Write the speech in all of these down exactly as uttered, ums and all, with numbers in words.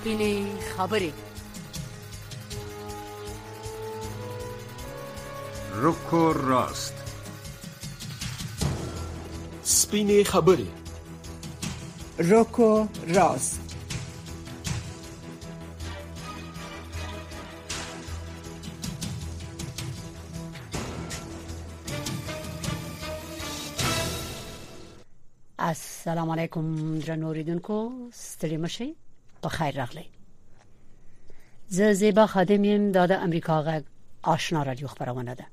سپینې خبرې. روکو راست. سپینې خبرې. روکو راست. السلام علیکم درنو اوریدونکو، ستړي مشئ، په خیر راغلی. زه زیبا خادم یم، دا د امریکا غږ آشنا رادیو خبرونه ده.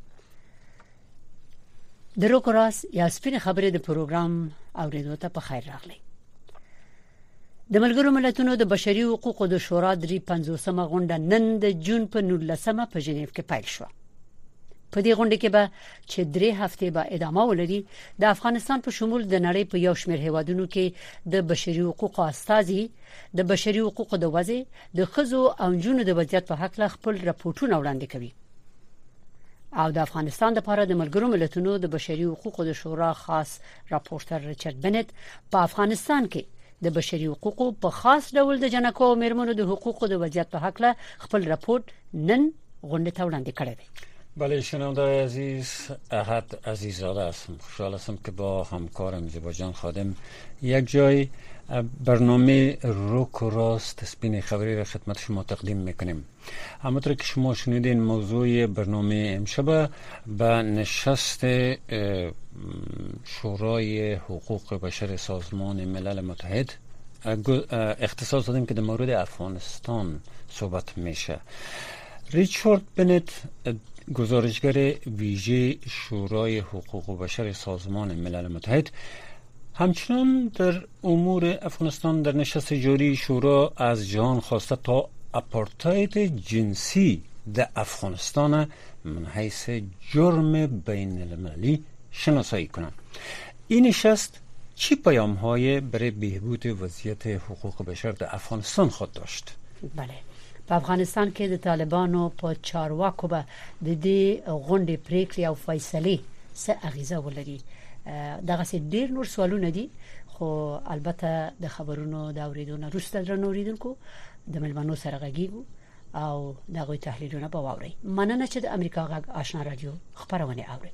د روکو راست یا سپینې خبرې د پروګرام اوریدو ته په خیر راغلی. د ملګرو ملتونو د بشري حقوقو د شورا درې پنځوسمه غونډه نن د جون په نولسمه په ژنیو کې پیل شوه. په دې غونډه کې به چې درې هفته به ادامه ولري، د افغانستان په شمول د نړۍ په یو شمېر هیوادونو کې د بشري حقوقو استازي د بشري حقوقو د وضع، د ښځو او نجونو د وضعیت په حق له خپل راپورټونه وړاندې کوي. او د افغانستان لپاره د ملګرو ملتونو د بشري حقوقو د شورا خاص راپورټر ریچارډ بنت په افغانستان کې د بشري حقوقو په خاص ډول د جنکو او میرمنو د حقوقو د وضعیت په حق له خپل راپورټ نن غونډه ته وړاندې کړی دی. بله شنونده عزیز، احد عزیزاده هستم. خوشحال هستم که با همکارم زیبا جان خادم یک جای برنامه روک و راست سپین خبری را خدمت شما تقدیم میکنیم. همونطور که شما شنیدین، موضوع برنامه امشب به نشست شورای حقوق بشر سازمان ملل متحد اختصاص دادیم که در مورد افغانستان صحبت میشه. ریچارد بنت، گزارشگر ویژه شورای حقوق بشر سازمان ملل متحد، همچنان در امور افغانستان در نشست جاری شورا از جهان خواسته تا اپارتاید جنسی در افغانستان من حیث جرم بین المللی شناسایی کنند. این نشست چی پیام های برای بهبود وضعیت حقوق بشر در افغانستان خود داشت؟ بله، په افغانستان کې د طالبانو په چارواکو به د دې غونډې پریکړې او فیصلې څه اغیزه ولري. دغه څه ډیر نور سوالونه دي، خو البته د خبرونو د اوریدونکو وروسته درنو اوریدونکو د ملمنو سره غږیږو او دغه تحلیلونه به واوري. مننه چې د امریکا غږ آشنا رادیو خبرونه اوري.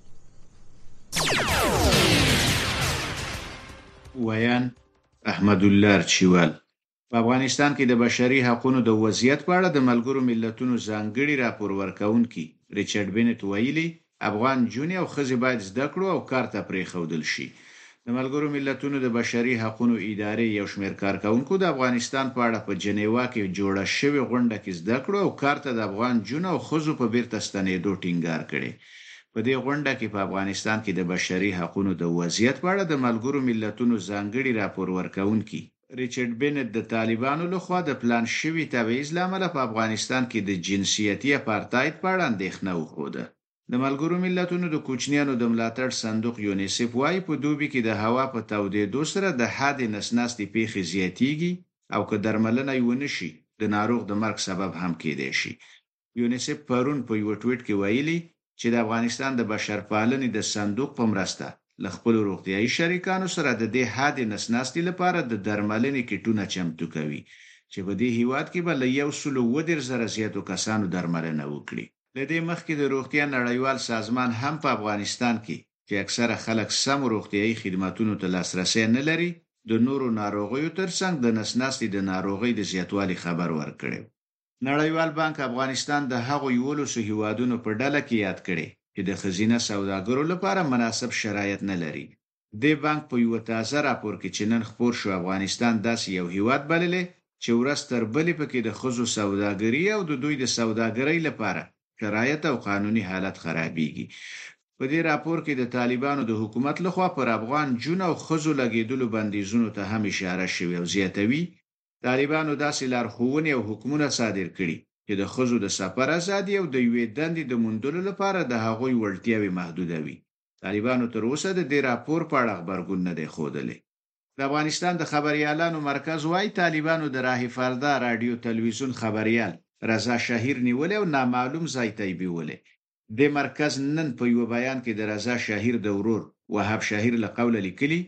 ویان احمد الله ارچیوال. په افغانستان کې د بشري حقوقو د وضعیت په اړه د ملګرو ملتونو ځانګړي راپور ورکونکي ریچارډ بنت ویلي، افغان جونې او ښځې باید زده کړو او کار ته پرېښودل شي. د ملګرو ملتونو د بشري حقوقو ادارې یو شمېر کارکونکو د افغانستان په اړه په جنیوا کې جوړه شوې غونډه کې زده کړو او کار ته د افغان جونو او ښځو په بیرته ستنېدو ټینګار کړي. په دې غونډه کې په افغانستان کې د بشري حقوقو د وضعیت په اړه د ملګرو ملتونو ځانګړي راپور ورکونکي ریچارډ بنت د طالبانو لخوا د پلان شوی تبعیض لامل په افغانستان کې د جنسیتي اپارتاید په اړه اندېښنه وښوده. د ملګرو ملتونو د کوچنیانو د ملاتړ صندوق یونیسف وايي په دوبي کې د هوا په تودېدو سره د حاد نسناستي پیښې زیاتېږي او که درملنه یې ونه شي د ناروغ د مرګ سبب هم کېدای شي. یونیسف پرون په یو ټویټ کې ویلي چې د افغانستان د بشرپالنې د صندوق په مرسته له خپل روغتيایي شریکانو سره د دې حاد نسناستي لپاره د درملنې کټونه چمتو کوي چې په دې هیواد کې به له یو سل او ودر زره زیاتو کسانو درملنه وکړي. له دې مخکې د روغتیا نړیوال سازمان هم په افغانستان کې چې اکثره خلک سم روغتيایي خدماتونو ته لاسرسي نه لري، د نورو ناروغیو ترڅنګ د نسناستي د ناروغۍ د زیاتوالي خبر ورکړي. نړیوال بانک افغانستان د هغو یولسو هیوادونو په ډله کې یاد کړي چې د خزینه سوداګرو لپاره مناسب شرایط نه لري. د بانک په یو تازه راپور کې چې نن خپور شو، افغانستان داسې یو هیواد بللی چې ورځ تر بلې پکې د ښځو سوداګري او د دوی د سوداګرۍ لپاره شرایط او قانوني حالت خرابېږي. په دې راپور کې د طالبانو د حکومت لخوا پر افغان جون او ښځو لګېدلو بندیزونو ته هم اشاره شوې او زیاتوي طالبانو داسې لارښوونې او حکمونه صادر کړي چې د ښځو د سفر ازادي او د یوې دندې د موندلو لپاره د هغوی وړتیاوې محدودوي. طالبانو تر اوسه د دې راپور په اړه خبرګون نه دی ښودلی. د افغانستان د خبريالانو مرکز وايي طالبانو د راه فردا رادیو تلویزیون خبريال رضا شهیر نیولې او نامعلوم ځای ته بیولې. د مرکز نن په یو بیان کې د رضا شهیر د ورور وهاب شهیر له قوله لیکلي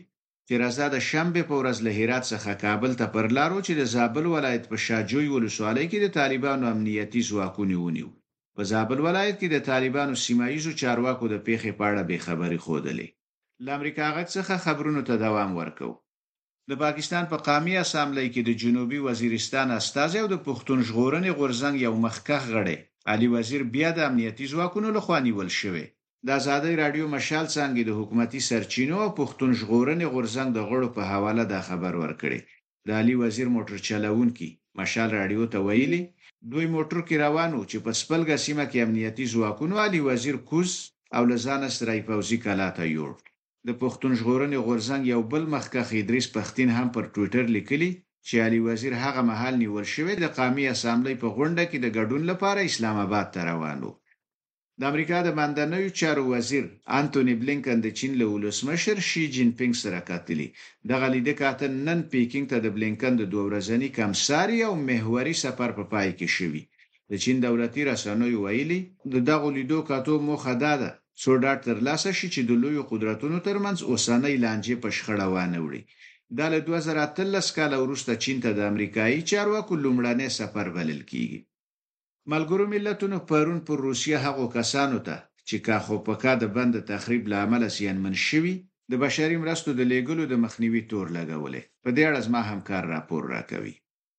چې راځه د شنبه په ورځ له هرات څخه کابل ته پر لارو چې د زابل ولایت په شاجوی ولسوالۍ کې د طالبانو امنیتي ځواکونه ونیو. په زابل ولایت کې د طالبانو سیمایي چارواکو د پیښې په اړه به خبري خوده. ل امریکا غږ څخه خبرونو ته دوام ورکو. د پاکستان په قومي اسامبلۍ کې د جنوبي وزیرستان استازي او د پښتون ژغورنې غورځنګ یو مخکخ غړي علي وزیر بیا د امنیتي ځواکونو لخوا نیول شوی. د آزادۍ رادیو مشال څنګه د حکومتي سرچینو او پښتون ژغورنې غورځنګ د غړو په حواله دا خبر ورکړي. د علي وزیر موټر چلاونکي مشال رادیو ته ویلي دوی موټر کې روانو چې په سپلګه سیمه کې امنیتي ځواکونو علي وزیر کوز او لزانه سرای فوزي کلا ته یوړ. د پښتون ژغورنې غورځنګ یو بل مخکخ ادریس پښتين هم پر ټوئیټر لیکلي چې علي وزیر هغه مهال نیول شوی د قومي اسامبلۍ په غونډه کې د ګډون لپاره اسلام آباد ته روانو. د امریکا د ماندنیو چارو وزیر انټونی بلینکن د چین له ولسمشر شي جین پینګ سره کتلي. دغه لیدنه کاته نن پیکینګ ته د بلینکن د دوه ورځني کمساري او محوري سفر په پای کې شوی. د چین دولتي رسنیو ویلي د دغه لیدو کاتو موخه ده څو ډاټ تر لاسه شي چې د لوی قدرتونو ترمنځ اوسنۍ لانجې په شخړه وانه وړي. د دوه زره اتلس کال وروسته چین ته د امریکایي چارواکو لومړنی سفر بلل کیږي. ملګرو ملتونو پرون پر روسیه هغو کسانو ته چې کاخوپکا د بند تخریب لامل زیانمن شوي د بشري مرستو د لیږلو د مخنیوي تور لګولې. په دې اړه زما همکار راپور راکوي.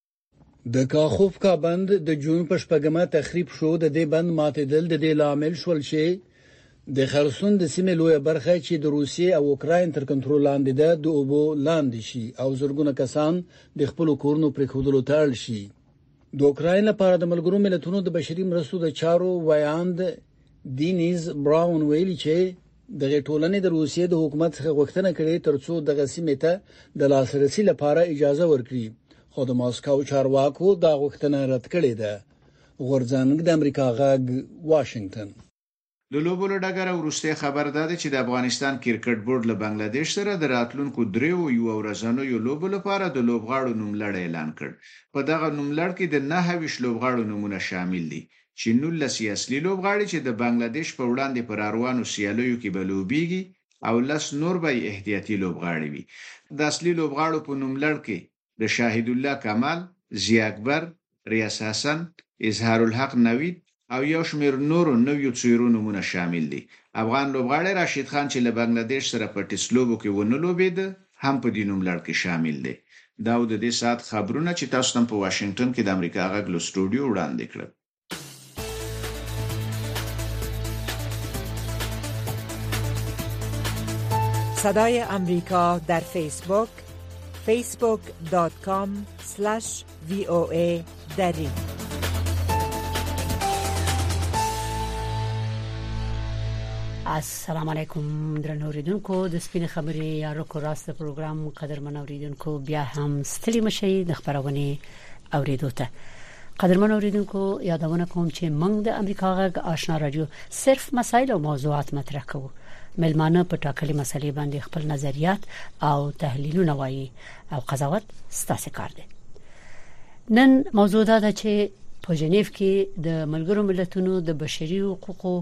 د کاخوپکا بند د جون په شپږمه تخریب شو. د دې بند ماتېدل د دې لامل شول چې د خرسون د سیمې لویه برخه چې د روسیې او اوکراین تر کنټرول لاندې ده د اوبو لاندې شي او زرګونه کسان د خپل کورونو پرېښودلو ته اړ شي. د اوکراین لپاره د ملګرو ملتونو د بشري مرستو د چارو وایاند دینیز براون ویلي چې د ټولنې د روسیې د حکومت څخه غوښتنه کړې ترڅو د غسیمې ته د لاسرسي لپاره اجازه ورکړي، خو د ماسکو چارواکو دا غوښتنه رد کړې ده. غورځنګ د امریکا غږ واشنگټن. د لوبو له ډګره وروسته خبر ده چې د افغانستان کرکټ بورډ له بنگلاديش سره د راتلونکو دریو یو ورځنیو لوبو لپاره د لوبغاړو نوملړ اعلان کړ. په دغه نوملړ کې د نهه ویشت لوبغاړو نومونه شامل دي چې نولس اصلي لوبغاړي چې د بنگلاديش په وړاندې پر اروانو سیالیو کې بلوبيږي او لس نور به احتیاطي لوبغاړي وي. د اصلي لوبغاړو په نوملړ کې د شاهد الله کمال، ضیا اکبر، ریاض حسن، اظهار الحق نوید او یو شمېر نورو نویو څیرو نومونه شامل دي. افغان لوبغاړی راشد خان چې له بنگلاديش سره په ټسلوبو کې ونه لوبېد هم په دې نوملړ کې شامل دی. دا د دې سات خبرونه چې تاسو ته په واشنگټن کې د امریکا غږ له سټوډیو وړاندې کړل. صدای امریکا در فیسبوک فیسبوک دات کام اسلش وی او ای دری. السلام علیکم درنو اوریدونکو د سپین خبرې یا رکو راست پروګرام قدرمن اوریدونکو بیا هم ستړي مشي د خبرونه اوریدو ته. قدرمن اوریدونکو یادونه کوم چې موږ د امریکا غږ آشنا رادیو صرف مسایل او موضوعات مطرح کوو. ملمانه په ټاکلي مسلې باندې خپل نظریات او تحلیلونه وایي او قضاوت ستاسو کار دی. نن موضوع دا ده چې په جنیف کې د ملګرو ملتونو د بشري حقوقو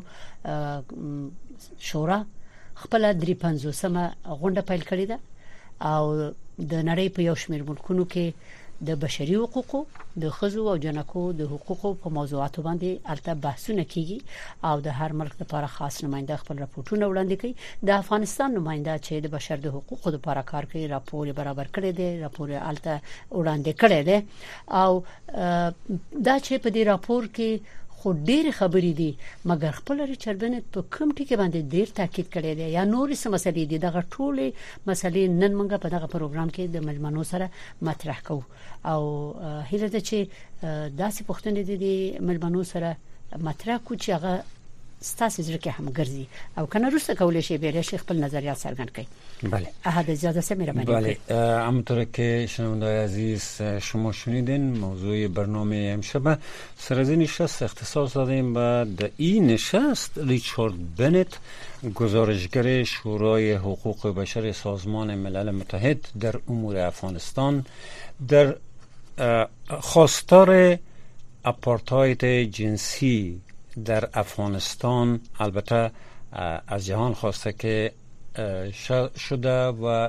شورا خپل درې پنځوسمه غونډه پیل کړې ده او د نړۍ په یو شمېر ملکونو کې د بشري حقوقو د ښځو او جنکو د حقوقو په موضوعاتو باندې البته بحثونه کیږي او د هر ملک لپاره خاص نماینده خپل راپورټونه وړاندې کوي. د افغانستان نماینده چې د بشر د حقوقو لپاره کار کوي راپور برابر کړی دی، راپور البته وړاندې کړی دی او دا چې په دې راپور کې خو ډېر خبرې دي مګر خپل ریچارډ بنت په کوم ټکی باندې ډېر تاکید کړی دی یا نورې څه مسلې دي. دغه ټولې مسلې نن موږ په دغه پروګرام کې د ملمنو سره مطرح کوو او هیله ده چې داسې پوښتنې دي ملمنو سره مطرح کوو چې هغه ستاسو ځکه هم ګرځي او کنه روسه کولای شي به شیخ خپل نظریات څرګند کړي. بله احد اجازه سه مهربانی بله همونطور که شنونده‌های عزیز شما شنیدین موضوع برنامه امشب سر از این نشست اختصاص دادیم و در این نشست ریچارد بنت گزارشگر شورای حقوق بشر سازمان ملل متحد در امور افغانستان در خواستار آپارتاید جنسی در افغانستان البته از جهان خواسته که شده و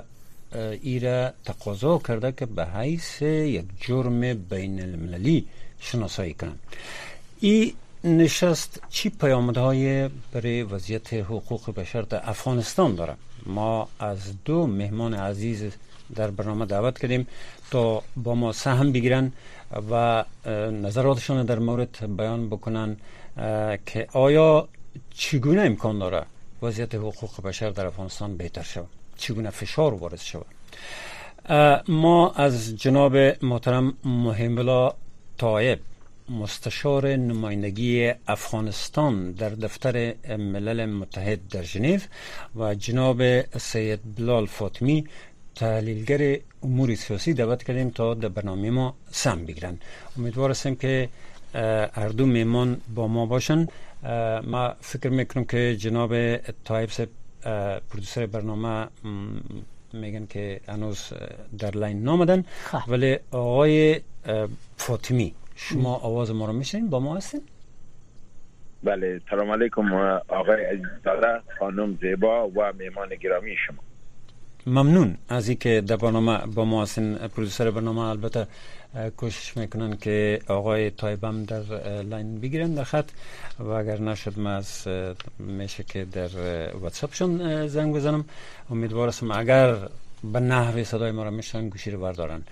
ایره تقاضا کرده که به حیث یک جرم بین المللی شناسایی کنند. این نشست چی پیامدهای برای وضعیت حقوق بشر در افغانستان داره؟ ما از دو مهمان عزیز در برنامه دعوت کردیم تا با ما سهم بگیرن و نظراتشون در مورد بیان بکنن که آیا چگونه امکان داره وضعیت حقوق بشر در افغانستان بهتر شود، چگونه فشار وارد شود. ما از جناب محترم مهم‌الله طایب، مستشار نمایندگی افغانستان در دفتر ملل متحد در ژنو، و جناب سید بلال فاطمی، تحلیلگر امور سیاسی، دعوت کردیم تا در برنامه ما سهم بگیرن. امیدوار هستیم که هر دو مهمان با ما باشن. ما فکر میکنم که جناب طایب صاحب، پرودوسر برنامه، میگن که هنوز در لاین نامدن، ولی آقای فاطمی شما آواز ما رو میشنید؟ با ما هستین؟ بله، سلام علیکم آقای عزیززاده، خانم زیبا و مهمان گرامی شما. ممنون از اینکه در برنامه با ما هستین. پرودوسر برنامه البته کوشش میکنن که آقای طایب هم در لاین بگیرن در خط، و اگر نشد ما از میشه که در واتساپشون زنگ بزنم. امیدوار هستم اگر به نحوی صدای ما را میشنن گوشی رو بردارن.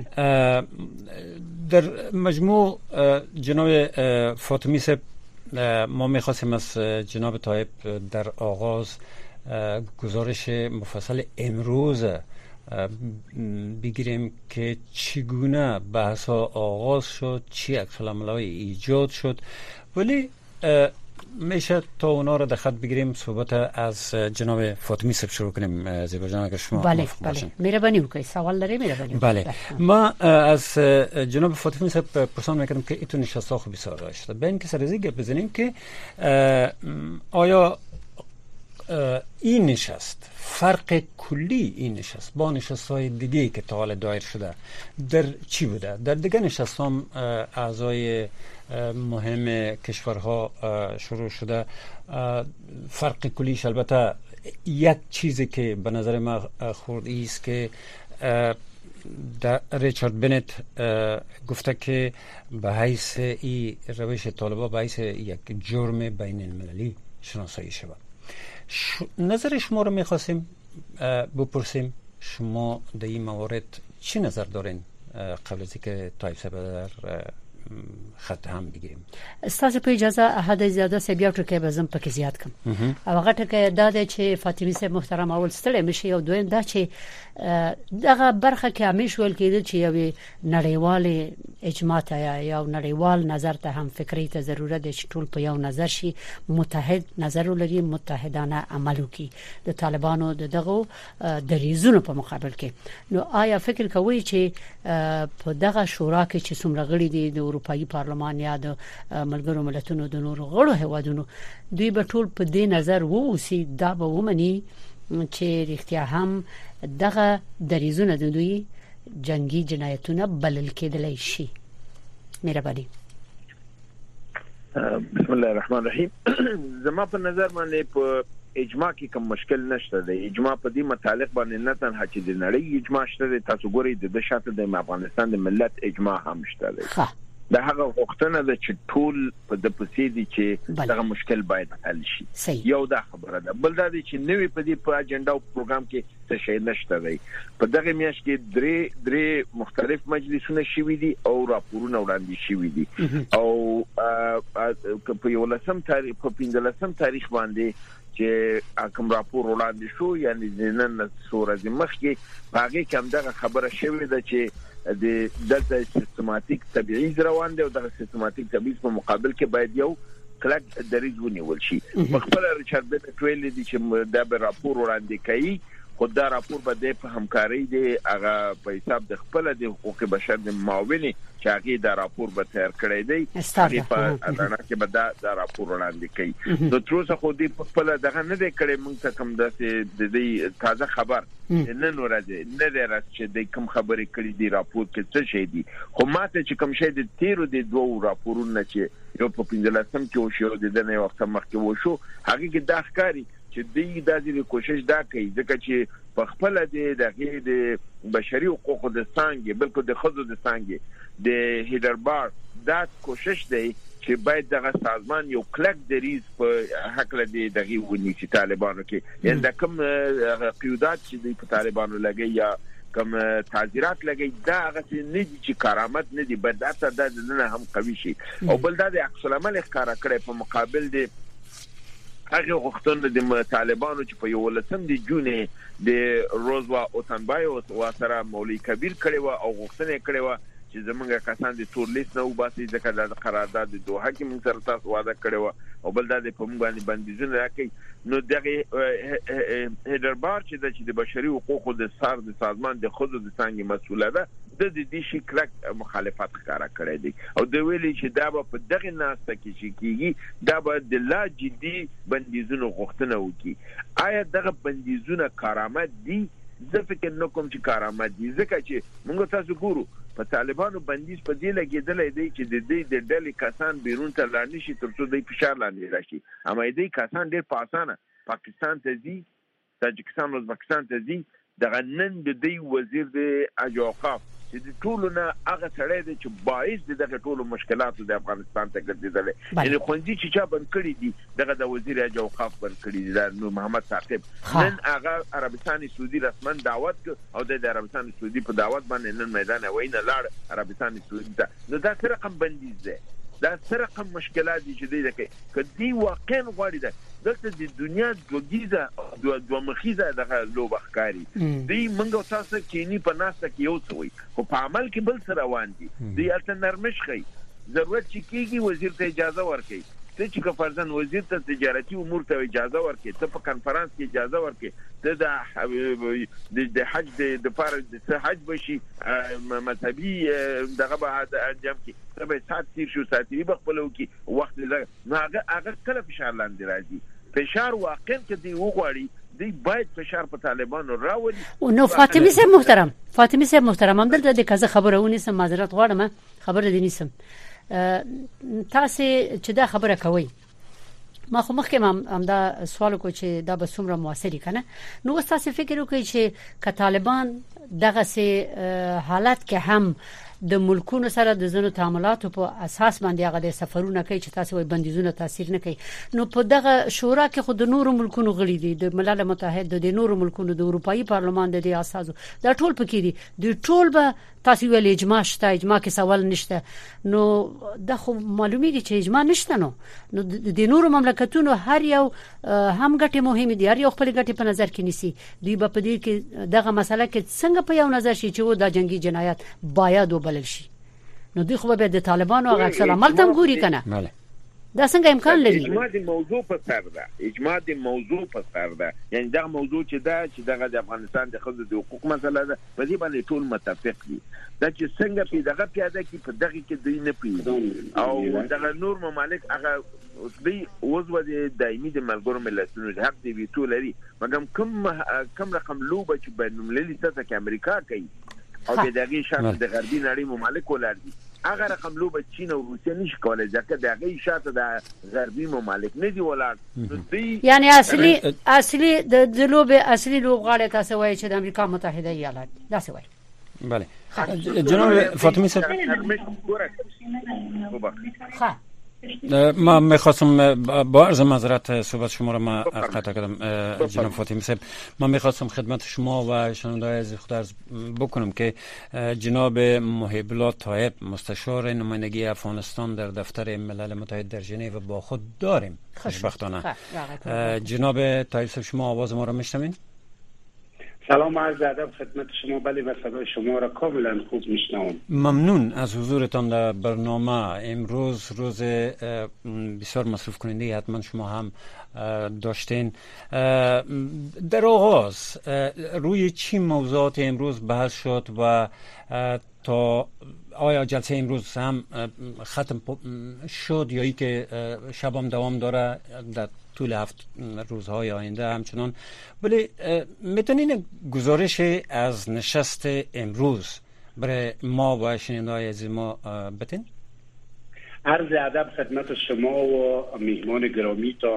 در مجموع جناب فاطمی صاحب، ما میخواستیم از جناب طایب در آغاز گزارش مفصل امروز بگیریم که چگونه بحث ها آغاز شد، چی عکس العمل‌های ایجاد شد، ولی میشه تا اونا رو در خط بگیریم. صحبت از جناب فاطمی صاحب شروع کنیم. زیبا جان اگر شما بله بله مهربانی وکړئ، سوال لري مهربانی. بله، ما از جناب فاطمی صاحب پرسان میکنم که ایتون نشسته خوب بسیار داشته، به این که سرزی گپ بزنیم که آیا این نشست، فرق کلی این نشست با نشست‌های دیگه که تا حالا دایر شده در چی بوده؟ در دیگه نشست هم اعضای مهم کشورها شروع شده. فرق کلیش البته یک چیزی که به نظر من خوردی است که ریچارد بنت گفته که به حیث این روش طالبان به حیث یک جرم بین المللی شناسایی شود. نظر شما رو میخواستیم بپرسیم، شما در این موارد چی نظر دارین قبل از اینکه طایب صاحب در خط هم بگیریم؟ استاد په اجازه احد زیاده سبیا ټکي به زم پکې زیات کم. او هغه ټکي دا دی چې فاطمی صاحب محترم اول ستړي مشي، او دویم دا چې دغه برخه کې همیش ویل کېده چې یو نړیوال اجماع ته یا نړیوال نظر ته هم فکری ته ضرورت دی چې ټول په یو نظر شي، متحد نظر ولري، متحدانه عمل وکړي د طالبانو د دغه دریزونو په مقابل کې. نو آیا فکر کوئ چې په دغه شورا کې چې څومره غړي دي د اروپאי پارلمان یا د ملګرو ملتونو د نورو غړو هیوادونو، دوی به ټول په دې نظر ووسی دا به ومني چې رښتیا هم دغه دریزونه د دوی جنگي جنایتونه بلل کېدلای شي؟ مهرباني. بسم الله الرحمن الرحیم. زما په نظر باندې په اجماع کې کوم مشکل نشته دی. اجماع په دې متعلق باندې نه تنها چې د نړۍ اجماع شته دی، تاسو ګورئ د شاته د افغانستان د ملت اجماع هم شته دی. دا هغه وختونه ده چې ټول په د پسې دي چې دغه مشکل باید حل شي. یو دا خبره ده. بل دا دی چې نوې په دې په اجنډا او پروګرام کې څه شی نشته دی. په دغه میاشت کې درې درې مختلف مجلسونه شوي دي او راپورونه وړاندې شوي دي، او په یولسم تاریخ په پنځلسم تاریخ باندې چې کوم راپور وړاندې شو، یعنی نن څو ورځې مخکې هغه کوم دغه خبره شوې ده چې د دلته سیستماتیک تبعیض روان دی، او دغه سیستماتیک تبعیض په مقابل کې باید یو کلک دریځ ونیول شي. خپل ریچارد بنت ویل دي چې دا به راپور وړاندې کوي، خو دا راپور به د په همکاري دی هغه په حساب د خپل د حقوق بشر د معاوني چې هغه دا راپور به تیار کړی دی، هغه په اذان کې به دا دا راپور وړاندې کوي. نو تر اوسه خو دې په خپل دغه نه دی کړی. موږ ته کوم داسې د دې تازه خبر نن ورځ نه دی راځي چې د کوم خبرې کړي دی راپور کې څه شي دی. خو ماته چې کوم شي د تیرو د دوه راپورونو چې یو په پنځلسم کې وشو د دنه وخت مخکې وشو، هغه کې دا ښکاری چې دوی د کوشش دا کوي ځکه چې په خپل د دغه د بشري حقوقو د څنګه بلکې د خزو د څنګه د هیدربار دا کوشش دی چې باید دغه سازمان یو کلک دریز په حق لدی دغه ونی چې طالبانو کې یعنی د کوم قیودات چې د طالبانو لګي یا کوم تعزیرات لګي دا هغه نه دي چې کرامت نه دي بدعت د نه هم قوي شي او بل دا د عکس العمل ښکارا کړي په مقابل د هغه غوښتنه د طالبانو چې په یو لسم د جون د روزوا اوتنبای او سره مولوی کبیر کړي و او غوښتنه کړي و چې زمونږ کسان د تور لیست نه وباسي ځکه د قرارداد د دوه کې موږ سره تاسو وعده کړی و او بل د په موږ باندې بندیزونه راکړي نو دغه هیدربار چې د بشري حقوقو د سر د سازمان د خود د څنګه مسؤله ده د دې شي کلک مخالفت ښکارا کړی دی او د ویلي چې دا په دغه ناسته کې چې کیږي دا به د لا جدي بندیزونو غوښتنه وکړي آیا دغه بندیزونه کرامت دي زه فکر نه کوم چې کرامت دي ځکه چې موږ تاسو ګورو په طالبانو بندیز په دې لګیدلې دی چې د دې د ډلې کسان بیرون ته لاړ نشي ترڅو د فشار لاندې راشي اما دې کسان ډېر په اسانه پاکستان ته ځي تاجکستان او ازبکستان ته ځي د نن د دې وزیر د اجوقاف چې د ټولو نه هغه سړی دی چې باعث د دغه ټولو مشکلاتو د افغانستان ته ګرځېدلی یعنی خوندي چې چا بند کړي دي دغه د وزیر اجوقاف بند کړي دي د نور محمد ثاقب نن هغه عربستان سعودي رسما دعوت او د عربستان سعودي په دعوت باندې نن میدان وینه لاړ عربستان سعودي ته نو دا سره رقم بندیز ده دا سره رقم مشکلات دي چې دی کې کدي واقعا غواړي ده دلته د دنیا دوګیزه دوه دوه مخیزه دغه لوبخکاری دی منګو تاسو کې نه په ناسته کې یو څه وي خو په عمل کې بل سره روان دي دی الته نرمش خي ضرورت چې کیږي وزیر ته اجازه ورکړي ته چې فرضاً وزیر ته تجارتي امور ته اجازه ورکړي ته په کانفرنس کې اجازه ورکړي ته د د حج د فار د حج بشي مذهبي دغه به انجام کې ته به سات تیر شو ساتي بخپلو کې وخت نه هغه هغه کله فشار لاندې راځي فشار واقع کدي وغواړي دی باید فشار په طالبانو راوړي نو فاطمه سه محترم فاطمه سه محترم هم دلته د کزه خبرونه سم معذرت غواړم خبر دي نیسم تاسو چې دا خبره کوي ما خو مخکې هم هم دا سوال کو چې دا به څومره موثري کنه نو تاسو فکر وکړئ چې ک طالبان دغه سه حالت کې هم د ملکونو سره د زنو تعاملاتو په اساس باندې هغه د سفرونه کوي چې تاسو وي بندیزونه تاثیر نه کوي نو په دغه شورا کې خو د نورو ملکونو غړي دي د ملل متحد د نورو ملکونو د اروپאי پارلمان د اساسو دا ټول پکې دي د ټول به تاسو ویل اجماع شته اجماع کې سوال نشته نو دا خو معلومیږي چې اجماع نشته نو نو د نورو مملکتونو هر یو هم ګټه مهمه دي هر یو خپل ګټه په نظر کې نیسي دوی په دې کې دغه مسله کې څنګه په یو نظر شي چې و د جنگي جنایات باید وبلل شي نو دوی خو به د طالبانو هغه اکثر عمل تم ګوري کنه دا څنګه امکان لري اجماع د موضوع په سر ده اجماع د موضوع په سر ده یعنی دا موضوع چې دا چې دغه د افغانستان د خځو د حقوق مسله ده په دې باندې ټول متفق دي دا چې څنګه په دغه پیاده کې په دغه کې دوی نه پی او دغه نور ممالک هغه دوی وزو د دایمي د ملګرو ملتونو د حق دی ویټو لري مګم کوم کوم رقم لوبه چې بین المللي سطح کې امریکا کوي او د دغه شاته د غربي نړۍ ممالک ولري هغه رقم لوبه چین او روسیه نشي کولای ځکه دغه شاته د غربي ممالک نه دی ولر یعنی اصلي اصلي د لوبه اصلي لوبغاړي تاسو وایي چې د امریکا متحده ایالات دا څه وایي بله جناب فاطمه صاحب ها ما میخواستم با عرض معذرت صحبت شما را ما قطع کردم جناب فاطمه صاحب ما میخواستم خدمت شما و شنونده‌های عزیز خود عرض بکنم که جناب محب الله طایب مستشار نمایندگی افغانستان در دفتر ملل متحد در ژنو با خود داریم خوشبختانه جناب طایب صاحب شما آواز ما را میشنوین؟ سلام عرض ادب خدمت شما بله و صدای شما را کاملا خوب میشنوم ممنون از حضورتان در برنامه امروز روز بسیار مصروف کننده حتما شما هم داشتین در آغاز روی چی موضوعات امروز بحث شد و تا آیا جلسه امروز هم ختم شد یا ای که شب هم دوام داره در طول هفت روزهای آینده همچنان ولی میتونین گزارش از نشست امروز برای ما و شنونده‌های عزیز ما بتین؟ عرض ادب خدمت شما و میهمان گرامیتان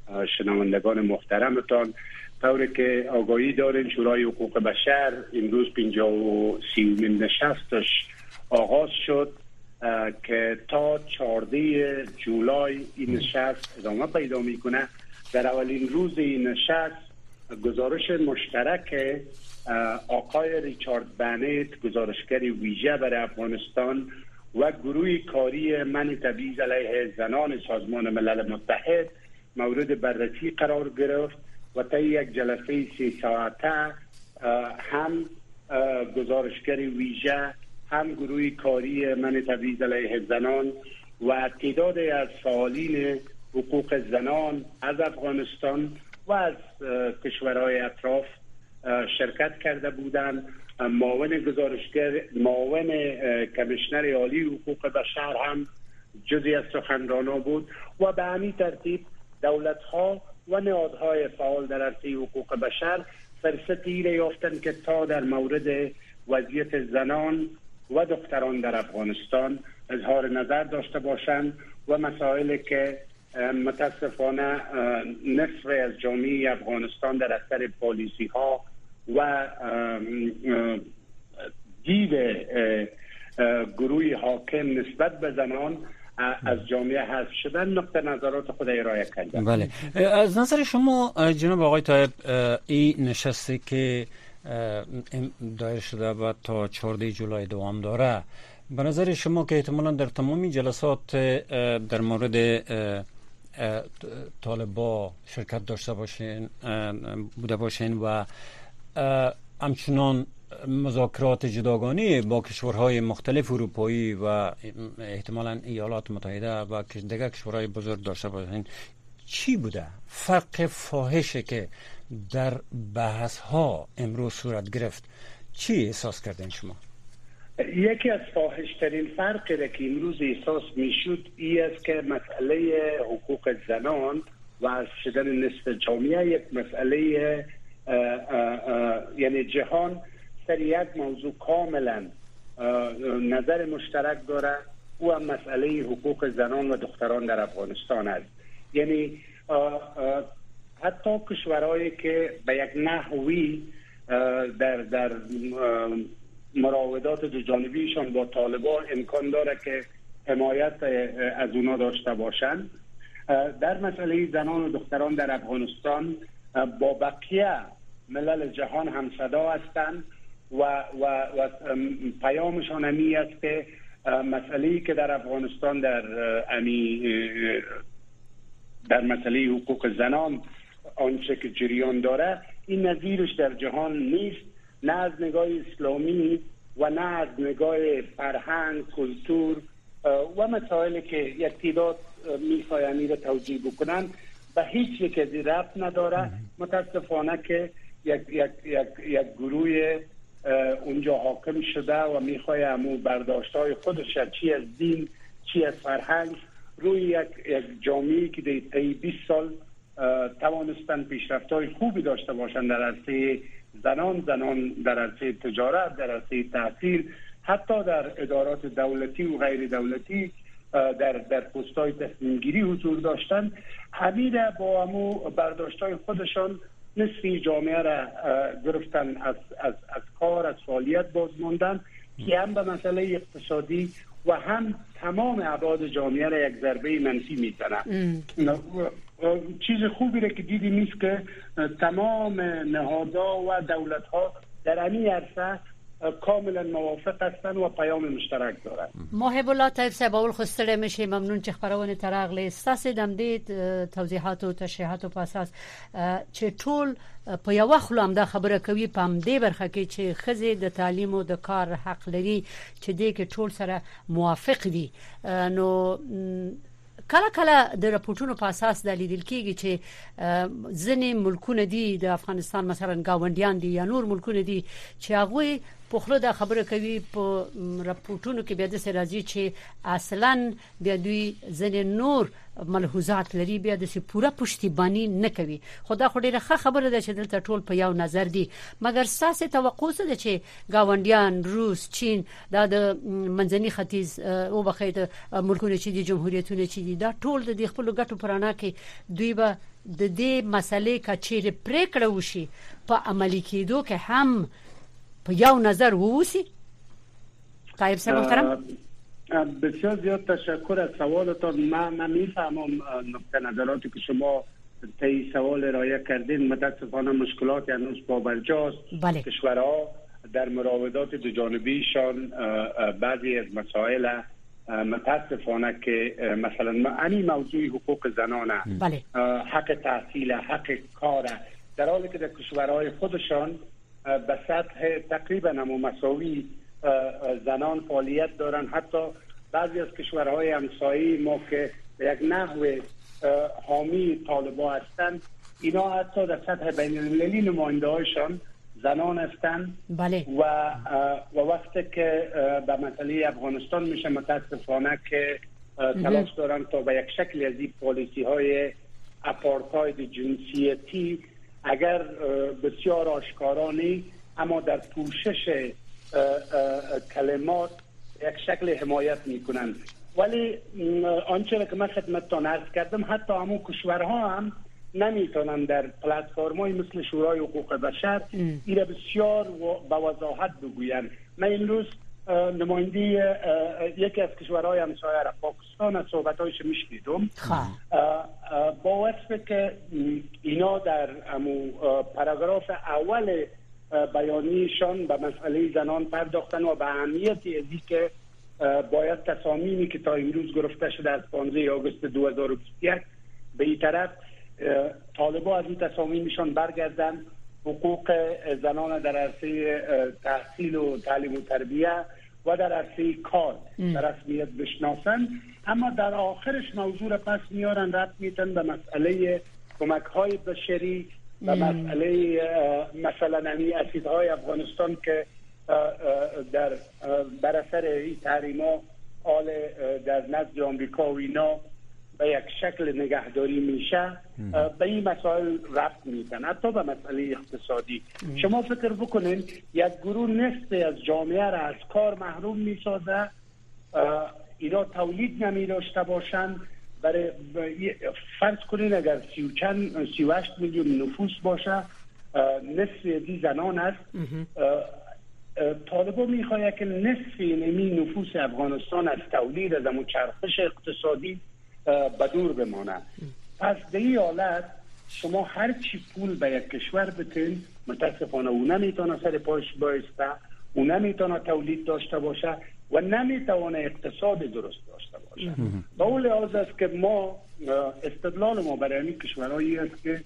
شنوندگان محترمتان، طوری که آگاهی دارین شورای حقوق بشر امروز پنجاه و سیومین نشستش آغاز شد که تا چهاردهم جولای این نشست ادامه پیدا میکنه. در اولین روز این نشست گزارش مشترک آقای ریچارد بنت، گزارشگر ویژه برای افغانستان، و گروه کاری من تبعیض علیه زنان سازمان ملل متحد مورد بررسی قرار گرفت و تا یک جلسه سه ساعته هم گزارشگر ویژه، هم گروه کاری من تبعیض علیه زنان و تعدادی از فعالین حقوق زنان از افغانستان و از کشورهای اطراف شرکت کرده بودند. معاون گزارشگر، معاون کمیشنر عالی حقوق بشر هم جزئی از سخنرانان بود و به همین ترتیب دولت‌ها و نهادهای فعال در عرصه حقوق بشر فرصتی را یافتند که تا در مورد وضعیت زنان و دختران در افغانستان اظهار نظر داشته باشند و مسائلی که متاسفانه نصف از جامعه افغانستان در اثر پالیسی ها و دید گروه حاکم نسبت به زنان از جامعه حذف شدن، نقطه نظرات خود ارائه کردن. بله، از نظر شما جناب آقای طایب، این نشستی که دایر شده و تا چهاردهم جولای دوام داره، به نظر شما که احتمالاً در تمامی جلسات در مورد طالبا شرکت داشته باشین بوده باشین و همچنان مذاکرات جداگانه با کشورهای مختلف اروپایی و احتمالاً ایالات متحده و دیگر کشورهای بزرگ داشته باشین، چی بوده فرق فاحشی که در بحث ها امروز صورت گرفت؟ چی احساس کردین شما؟ یکی از فاحشترین فرقی را که امروز احساس میشد این است که مسئله حقوق زنان و از شدن نصف جامعه یک مسئله یعنی جهان سر یک موضوع کاملا نظر مشترک داره و هم مسئله حقوق زنان و دختران در افغانستان است. یعنی حتی کشورهایی که به یک نحوی در در مراودات دو جانبیشان با طالبان امکان داره که حمایت از اونا داشته باشند، در مسئله زنان و دختران در افغانستان با بقیه ملل جهان هم صدا هستند و و و پیامشان همی است که مسئله‌ای که در افغانستان در امی در مسئله حقوق زنان آنچه که جریان داره این نظیرش در جهان نیست، نه از نگاه اسلامی و نه از نگاه فرهنگ، کلتور و مسائلی که یک تعداد میخواین را توجیه بکنن به هیچ یک از ربط نداره. متاسفانه که یک یک یک یک گروه اونجا حاکم شده و میخواد همو برداشت‌های خودش چی از دین چی از فرهنگ روی یک یک جامعه‌ای که در طی بیست سال توانستن پیشرفت‌های خوبی داشته باشند در عرصه زنان، زنان در عرصه تجارت، در عرصه تحصیل، حتی در ادارات دولتی و غیر دولتی در در پست‌های تصمیم‌گیری حضور داشتن، همین با همو برداشت‌های خودشان نصفی جامعه را گرفتن از از از کار، از فعالیت باز ماندن که هم به مسئله اقتصادی و هم تمام ابعاد جامعه را یک ضربه منفی میزنن. چیز خوبی را که دیدیم نیست که تمام نهادها و دولت‌ها در همین عرصه کاملا موافق هستن و پیام مشترک دارن. محب الله طیب صاحب اول خستره میشه ممنون چې خبرونه تراغله استاسې دم دې توضیحات او تشریحات په اساس چې ټول په یو خلو هم دا خبره کوي په هم دې برخه کې چې خزه د تعلیم او د کار حق لري چې دې کې ټول سره موافق دي. نو کله کله د راپورټونو په اساس د لیدل کېږي چې ځینې ملکونه دي د افغانستان مثلا گاونډیان دي یا نور ملکونه دي چې هغه په خله دا خبره کوي په راپورټونو کې بیا د سرازي چې اصلا بیا دوی ځینې نور ملحوظات لري بیا د سي پوره پښتیبانی نه کوي. خدا خو ډیره خبره ده چې دلته ټول په یو نظر دي، مګر ساسه توقع څه ده چې گاونډیان روس، چین، دا د منځني ختیځ او بخید ملکونه چې دي جمهوریتونه چې دي دا ټول د خپل ګټو پرانا کې دوی به د دې مسلې کچېره پریکړه وشي په عملي کېدو کې هم په یو نظر ووسی؟ طيب سر محترم، بسیار زیاد تشکر از سوالتان. من من میفهمم نقطه نظراتی که شما طی سوال ارائه کردین. متاسفانه مشکلات هنوز پابرجاست. بله. کشورها در مراودات دو جانبیشان بعضی از مسائل متاسفانه که مثلا همین موضوع حقوق زنانه، بله. حق تحصیل، حق کار، در حالی که در کشورهای خودشان به سطح تقریبا هم مساوی زنان فعالیت دارن. حتی بعضی از کشورهای همسایه ما که به یک نحو حامی طالبان هستند، اینا حتی در سطح بین المللی نماینده هایشان زنان هستند. بله. و و وقتی که به مسئله افغانستان میشه متاسفانه که تلاش دارن تا به یک شکلی از این پالیسی های اپارتاید جنسیتی، اگر بسیار آشکارانه اما در پوشش کلمات یک شکل حمایت میکنن. ولی آنچه که من خدمتتان عرض کردم، حتی همون کشورها هم نمیتونن در پلتفرم‌های مثل شورای حقوق بشر ایره بسیار با وضاحت بگوین. من امروز نماینده یکی از کشورهای همسایه را، پاکستان، از صحبت‌هایش میشنیدم با وصف که اینا در همون پاراگراف اول بیانیه‌شان به مسئله زنان پرداختن و به اهمیتی ازی که باید تصامیمی که تا امروز گرفته شده از پانزده آگوست دو هزار و بیست و یک به این طرف طالبان از این تصامیمشان برگردن، حقوق زنان در عرصه تحصیل و تعلیم و تربیه و در عرصه کار در رسمیت بشناسن. اما در آخرش موضوع را پس میارن، رد میتن به مسئله کمک های بشری، به مسئله مثلا همی اسیدهای افغانستان که در بر اثر این تحریم ها آل در نزد آمریکا و اینا به یک شکل نگهداری میشه، به این مسائل ربط میدن، حتی به مسئله اقتصادی. شما فکر بکنین یک گروه نصف از جامعه را از کار محروم میسازه، اینا تولید نمی داشته باشن. برای فرض کنین اگر سی و چند سی و هشت میلیون نفوس باشه، نصف دی زنان است. طالبان میخواد که نصف نمی نفوس افغانستان از تولید، از همون چرخش اقتصادی به دور بمانه. پس در این حالت شما هر چی پول به یک کشور بتین، متاسفانه او نمیتونه سر پاش بایسته، او نمیتونه تولید داشته باشه و نمیتونه اقتصاد درست داشته باشه. با اون لحاظ است که ما استدلال ما برای این کشورهایی است که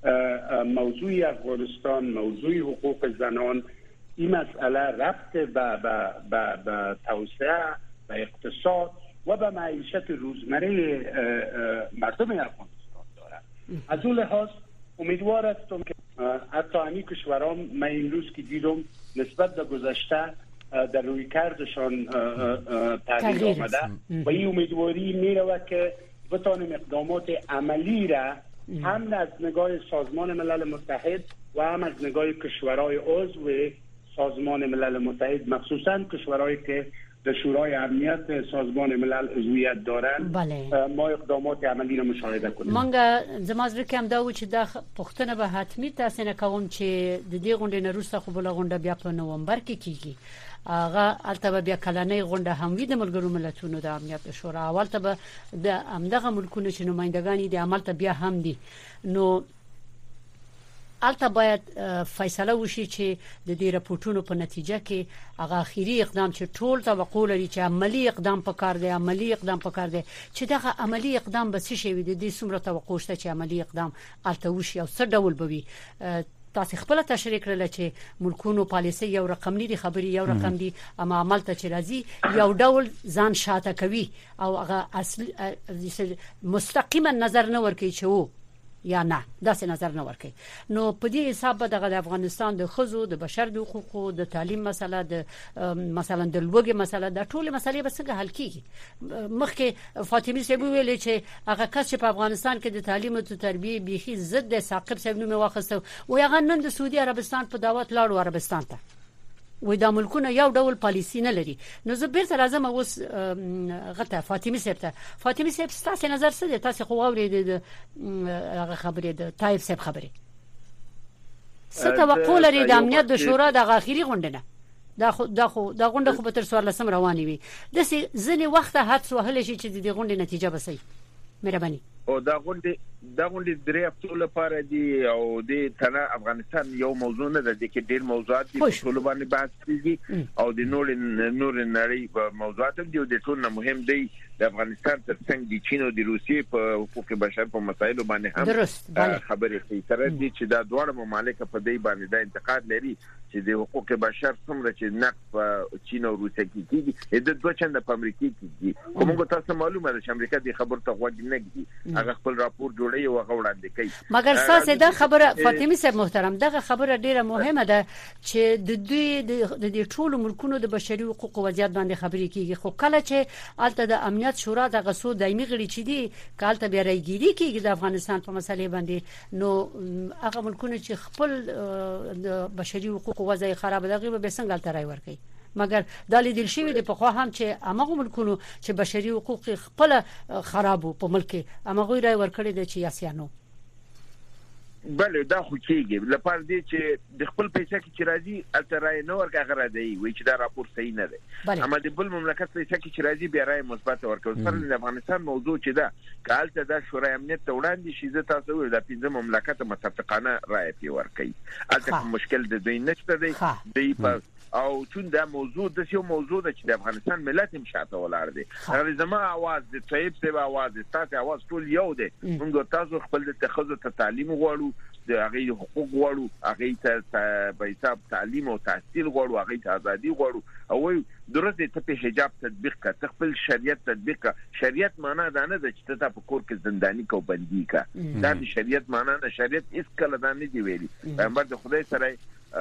موضوع افغانستان، موضوع حقوق زنان، این مسئله ربط به به به به توسعه، به اقتصاد و به معیشت روزمره مردم افغانستان دارد. از اون لحاظ امیدوار هستم که حتی همین کشوران، من این روز که دیدم نسبت به گذشته در روی کردشان تغییر آمده و این امیدواری میره که بتانیم اقدامات عملی را هم از نگاه سازمان ملل متحد و هم از نگاه کشورهای عضو سازمان ملل متحد، مخصوصا کشورهایی که در شورای امنیت سازمان ملل عضویت دارن، بله. ما اقدامات عملی را مشاهده کنیم. منګه زمازر کوم دا و چې دا پښتنه به حتمی تاسو نه کوم چې د دې غونډې نه وروسته خو بل غونډه بیا په نومبر کې کیږي. هغه البته بیا کلنۍ غونډه هم وي د ملګرو ملتونو د امنیت شورا، اولته به د امدغه ملکونو چې نمائندګان دي عملته بیا هم دي. نو البته باید فیصله وشي چې د دې راپورټونو په نتیجه کې هغه اخیری اقدام چې ټول توقع لري چې عملی اقدام پکار دی، عملی اقدام پکار دی، چې دغه عملی اقدام به څه شي وي. د دې څومره توقع شته چې عملی اقدام البته وشي او څه ډول به وي. تاسو خپل تشریح کړل چې ملکونو پالیسي یو رقم نه دي، خبري یو رقم دي، اما عمل ته چې راځي یو ډول ځان شاته کوي او هغه اصل مستقیما نظر نه ورکوي چې وو یا نه، داسې نظر نه ورکوي. نو په دې حساب به د افغانستان د خزو د بشر د حقوقو، د تعلیم مسله، د مثلا د لوګي مسله، د ټول مسلې به څنګه حل کیږي. مخکې فاطمه صاحب ویل چې هغه کس چې په افغانستان کې د تعلیم او تربیه بيخي ضد ثاقب صاحب نوم واخسته او هغه نن د سعودي عربستان په دعوت لاړو عربستان ته. وې د ملکونو یو ډول پالیسی نه لري. نو زه بیرته راځم اوس غته فاطمه صاحب ته. فاطمه صاحب ستاسو نظر څه دی؟ تاسو خو واورید هغه خبرې د طيب صاحب خبرې څه توقع لري د امنیت د شورا د اخیری غونډه نه؟ دا خو دا خو دا غونډه خو به تر څوار لسم رواني وي. د ځنې وخت حد وهل شي چې د غونډې نتیجه بسي. مهرباني. او دا غونډه دا غونډه درې هفتو لپاره دی او د تنه افغانستان یو موضوع نه ده چې ډېر موضوعات دي ټول باندې بحث کیږي او د نور نور نړۍ په موضوعات دي او د ټول نه مهم دی د افغانستان ترڅنګ د چین او د روسیې په حقوق بشر په مسایلو باندې هم خبرې کوي. تر دې چې دا دوه ممالک په دې باندې د انتقاد لري چې د حقوق بشر څومره چې نقض په چین او روسیې کې کیږي د دوه چنده په امریکا کې کیږي. کومه تاسو معلومه ده چې امریکا د خبر ته غوږ نه ږدي، هغه خپل راپور جوړي او غوړاندې کوي. مګر ساسه دا خبره فاطمه صاحب محترم دغه خبره ډیره مهمه ده چې د دوی د ټولو ملکونو د بشري حقوقو وضعیت باندې خبرې کیږي. خو کله چې الته د امنیت شورا دغه سو دایمي غړي چي دي کالته بیا راګيري کیږي د افغانستان په مسلې باندې، نو هغه ملکونه چې خپل د بشري حقوقو وضعیت خراب دغه به څنګه ترای ورکي. مګر د لیدل شوی د پخوا هم چې امغه ملکونو چې بشري حقوق خپل خرابو په ملک امغه رای ورکړي د چې یاسيانو بله دا خو کېږي لپاره دې چې د خپل پیسې کې چې راځي الترای نو ورکه غره دی وي چې دا راپور صحیح نه دی. اما د بل مملکت پیسې کې چې راځي بیا رای مثبت ورکوي. پر د افغانستان موضوع چې دا کالته د شورای امنیت ته وړاندې شي زه تاسو ویل د پنځه مملکت متفقانه رای پی ورکوي. البته مشکل د دوی نشته دی دی په او چون دا موضوع د یو موضوع د چې د افغانستان ملت هم شاته ولاړ دي. هغه زما आवाज د طيب سبا आवाज د تاسو आवाज ټول یو دی. موږ تاسو خپل د تخصص ته تعلیم غواړو، د هغه حقوق غواړو، هغه ته په حساب تعلیم او تحصیل غواړو، هغه ته ازادي غواړو او درته ته په حجاب تطبیق کا خپل شریعت تطبیق کا. شریعت معنا دا نه ده چې ته په کور کې زندانی کو بندي کا. دا د شریعت معنا نه. شریعت اس کله دا نه دی ویلي. پیغمبر د خدای سره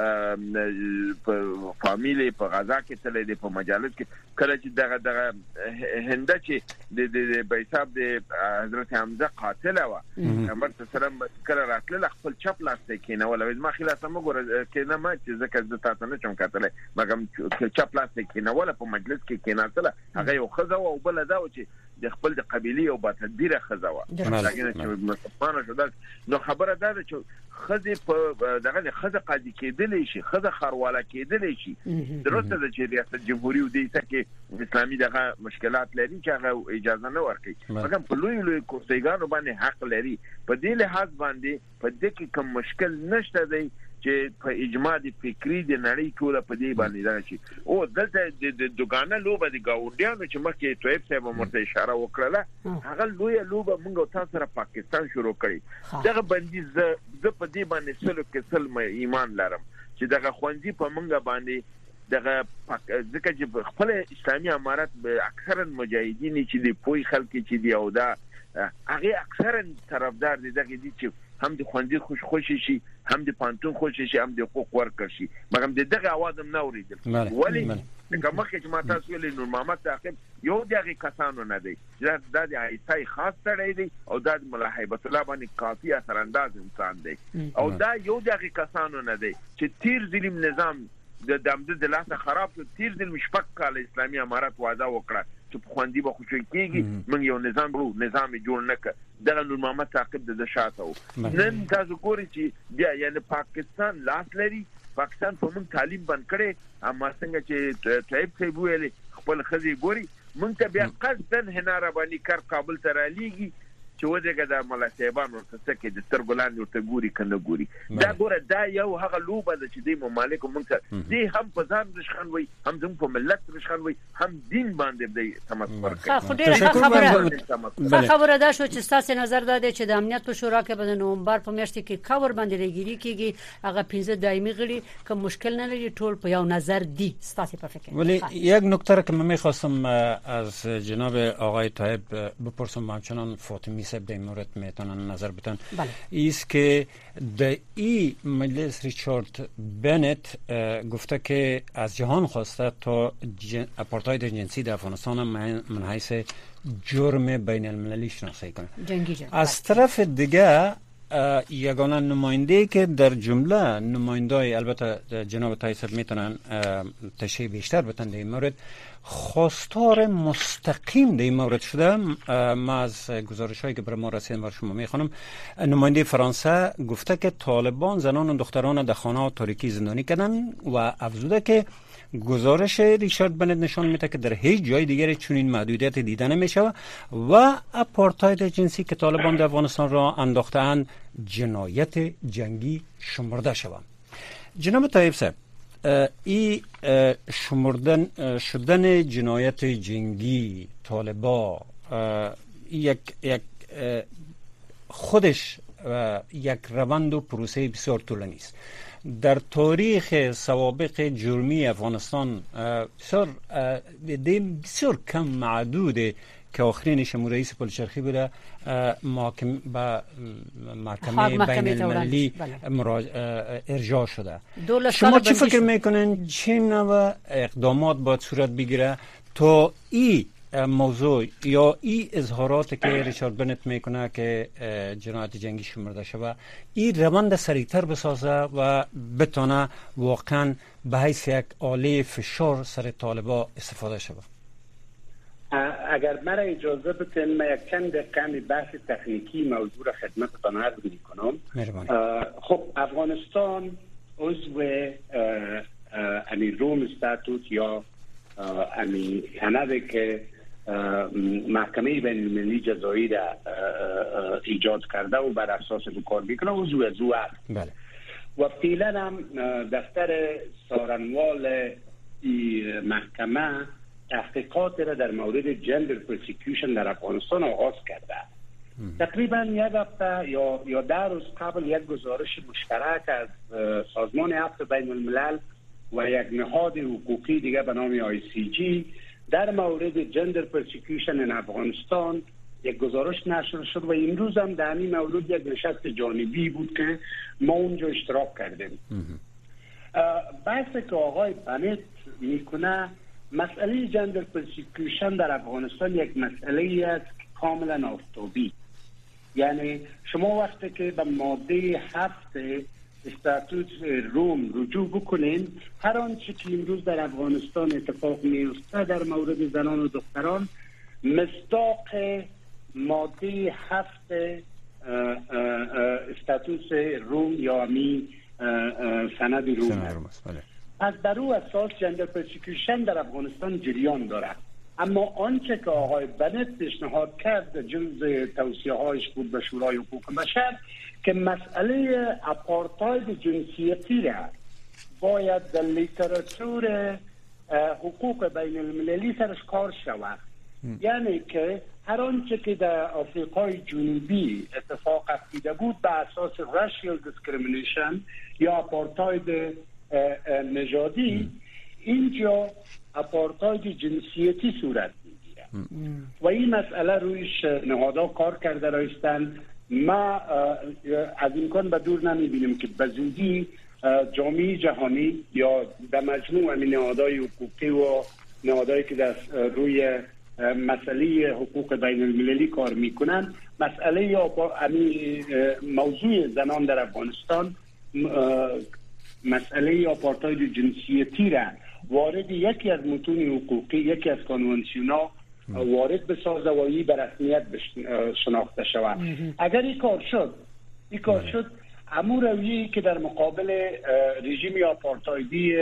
په فامیلی په غزا کې تللی دی په مجالس کې کله چې دغه دغه هنده چې د د بیساب د حضرت حمزه قاتل و پیغمبر سلام کله راتله خپل چپ لاس کې نه ولا ما خلاص ما ګور کې نه ما چې ځکه د تاسو نه چم کتلې مګم چپ لاس کې نه ولا په مجلس کې کې نه تله هغه یو خزه او بل دا و چې د خپل د قبيله او با تدبیر خزه و لکه چې مسلمانانو شو. نو خبره ده چې خزه په دغه خزه قاضي کېدلې شي، خزه خرواله کېدلې شي. درسته ده چې ریاست جمهوریت دې ته اسلامي دغه مشکلات لري چې هغه اجازه نه ورکړي. مګر په لوی لوی کورسيګانو باندې حق لري. په دې لحاظ باندې په دې کې کوم مشکل نشته دی چې په اجماع د فکری د نړۍ ټول په دې باندې راشي. او دلته د دوګانه لوبه د گاونډیانو چې مخکې طيب صاحب مرته اشاره وکړه هغه لوی لوبه موږ تاسو سره پاکستان شروع کړی. دغه بندیز زه په دې باندې سلو کې سلم ایمان لرم چې دغه خوندې په موږ باندې دغه ځکه چې خپل اسلامي امارات به اکثرا مجاهدین چې دی پوي خلک چې دی او دا هغه اکثرا طرفدار دي دغه دي چې هم د خوندې خوش خوشي شي، هم د پانتون خوشي شي، هم د حقوق ورکړي شي. مګر دغه आवाज هم نه اوریدل. ولی کومه چې ما تاسو ویل نور محمد تعقیب یو دغه کسانو نه دی دا د عیسی خاص تړي دی او د ملاحبه الله باندې کافي اثر انداز انسان دی او دا یو دغه کسانو نه دی چې تیر ظلم نظام د دمده د لاسه خراب کړ. تیر ظلم شپک کال اسلامي امارات وعده وکړه چې خوندې به خوشی کېږي موږ یو نظام ورو نظام جوړ نکړ. دغه نور محمد تعقیب د شاته و. نن تاسو ګورئ چې بیا یعنی پاکستان لاس لري. پاکستان په موږ تعلیم بند کړي اما څنګه چې طيب صاحب ویل خپل خزي ګوري موږ ته بیا قصدن هناره باندې کار کابل ته رالیږي چې ودغه د ملاتيبان ورته کې د سترګلان ورته ګوري کنه ګوري. دا ګوره دا یو هغه لوبه ده چې د ممالک موږ ته دي هم په ځان رشخان وي، هم زموږ په ملت رشخان وي، هم دین باندې د تمسخر کوي. خو ډیره خبره خبره دا شو چې تاسو نظر داده چې د امنیت په شورا کې د نومبر په میاشت کې کاور باندې لګیری کېږي هغه پنځه دایمي غړي کوم مشکل نه لري ټول په یو نظر دي. تاسو په فکر ولی یک نکته را که من می‌خواستم از جناب آقای طيب بپرسم همچنان فاطمی صاحب در مورد میتونن نظر بدن ایست که در ای مجلس ریچارد بنت گفته که از جهان خواسته تا جن... اپارتاید جنسی در افغانستان من حیث جرم بین المللی شناسایی کنه. از طرف دیگه یگانه نماینده که در جمله نمایندای البته جناب تایسر میتونن تشریح بیشتر بتن در این مورد خواستار مستقیم در این مورد شده. ما از گزارش هایی که برای ما رسیدن بر شما میخوانم. نماینده فرانسه گفته که طالبان زنان و دختران در خانه و تاریکی زندانی کردن و افزوده که گزارش ریچارد بنت نشان میده که در هیچ جای دیگری چنین محدودیت دیده نمیشه و اپارتاید جنسی که طالبان در افغانستان را انداخته‌اند جنایت جنگی شمرده شود. جناب طیب صاحب، این شمردن شدن جنایت جنگی طالبا یک یک خودش یک روند و پروسه بسیار طولانی است. در تاریخ سوابق جرمی افغانستان بسیار بسیار کم معدوده که آخرینش رئیس پلچرخی بوده محاکم به محکمه بین المللی ارجاع شده. شما چی فکر میکنین چه نوع اقدامات باید صورت بگیره تا این موضوع یا این اظهارات که ریچارد بنت میکنه که جنایت جنگی شمرده شده این روند سریعتر بسازه و بتونه واقعا به حیث یک آله فشار سر طالبا استفاده شده؟ اگر مرا اجازه بدین من یک چند دقیقه بحث تکنیکی موضوع را خدمتتان عرض میکنم. خب افغانستان عضو امی روم استاتوت یا امی سندی که محکمه بین المللی جزایی را ایجاد کرده و بر اساس رو کار میکنه عضو از او است. بله. و فعلا هم دفتر سارنوال محکمه تحقیقات را در مورد جندر پرسیکیوشن در افغانستان آغاز کرده. تقریبا یک هفته یا یا در روز قبل یک گزارش مشترک از سازمان عفو بین الملل و یک نهاد حقوقی دیگه به نام آی سی جی در مورد جندر پرسیکیوشن در افغانستان یک گزارش نشر شد و امروز هم در این مورد یک نشست جانبی بود که ما اونجا اشتراک کردیم. بحثی که آقای بنت میکنه مسئله جندر پرسیکیوشن در افغانستان یک مسئله است کاملا آفتابی. یعنی شما وقتی که به ماده هفت استاتوت روم رجوع بکنین هر آنچه که امروز در افغانستان اتفاق میفته در مورد زنان و دختران مصداق ماده هفت استاتوت روم یا می سند روم است. از در او اساس جندر پرسیکیوشن در افغانستان جریان دارد. اما آنچه که آقای بنت پیشنهاد کرد جزء توصیه‌هایش بود به شورای حقوق بشر که مسئله اپارتاید جنسیتی را باید در لیتراتور حقوق بین المللی سرش کار شود. یعنی که هر آنچه که در آفریقای جنوبی اتفاق افتاده بود به اساس راشیال دیسکریمینیشن یا اپارتاید نژادی اینجا اپارتاید جنسیتی صورت میگیره و این مسئله رویش نهادها کار کرده رایستن. ما از امکان به دور نمیبینیم که به زودی جامعه جهانی یا در مجموع همین نهادهای حقوقی و نهادهایی که در روی مسئله حقوق بین المللی کار میکنن مسئله یا موضوع زنان در افغانستان مسئله آپارتاید جنسیتی را وارد یکی از متون حقوقی یکی از کنوانسیون‌ها وارد بسازه و این به رسمیت شناخته شود. اگر این کار شد این کار شد امور رویی که در مقابل رژیم آپارتایدی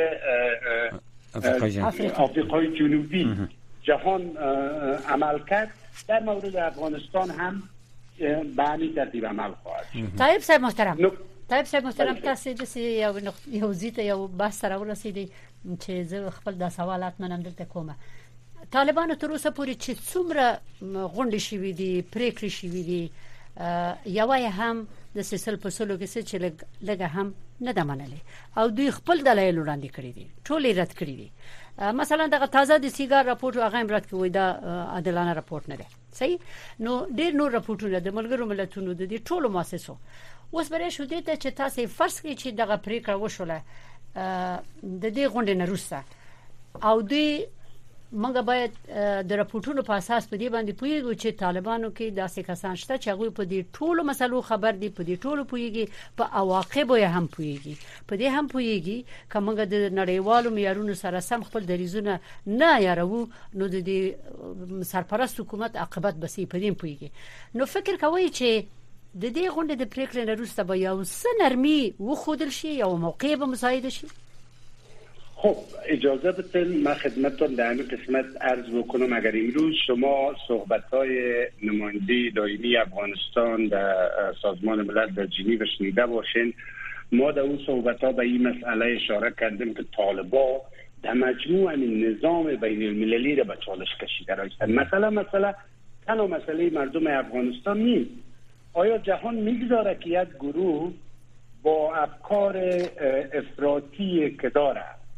آفریقای جنوبی جهان عمل کرد در مورد افغانستان هم به همین ترتیب عمل خواهد شد. طیب صاحب محترم طيب صاحب محترم تاسو د سي یو یو زیته یو بحث سره ورسېدي چې زه خپل د سوالات منم دلته کومه. طالبانو تر اوسه پورې چې څومره غونډې شوې دي پریکړې شوې دي یو هم د سلسله په سلو کې چې لګه هم نه د منلې او دوی خپل دلایل وړاندې کړی دي ټول رد کړی دي. مثلا دغه تازه د سیګار راپورټ هغه هم رد کوي دا عادلانه راپورټ نه دی صحیح. نو ډېر نور راپورټونه د ملګرو ملتونو د دې ټولو مؤسسو اوس برای شو دې ته چې تاسو فرض کړئ چې دغه پریکړه وشوله د دې غونډې نه وروسته او دوی موږ باید د راپورټونو په اساس په دې باندې پوهیږو چې طالبانو کې داسې کسان شته چې هغه په دې ټولو مسلو خبر دي، په دې ټولو پوهیږي، په عواقبو یې هم پوهیږي، په دې هم پوهیږي چې موږ د نړیوالو معیارونو سره سم خپل دریزونه نه یارو نو د دې سرپرست حکومت عاقبت بسې په دې پوهیږي. نو فکر کوي چې د دې غونډې د پریکړې نه وروسته به یو سنرمي وخودل شي یا موقع به مساعده شي؟ خب اجازه بدین من خدمتتون در این قسمت عرض بکنم. اگر امروز شما صحبت‌های نماینده دائمی افغانستان در سازمان ملل در ژنو شنیده باشین، ما در اون صحبت‌ها به این مسئله اشاره کردیم که طالبان در مجموع نظام بین المللی را به چالش کشیده هستند. مثلا مثلا تنها مسئله مردم افغانستان نیست. آیا جهان میگذاره که یک گروه با افکار افراطی که داره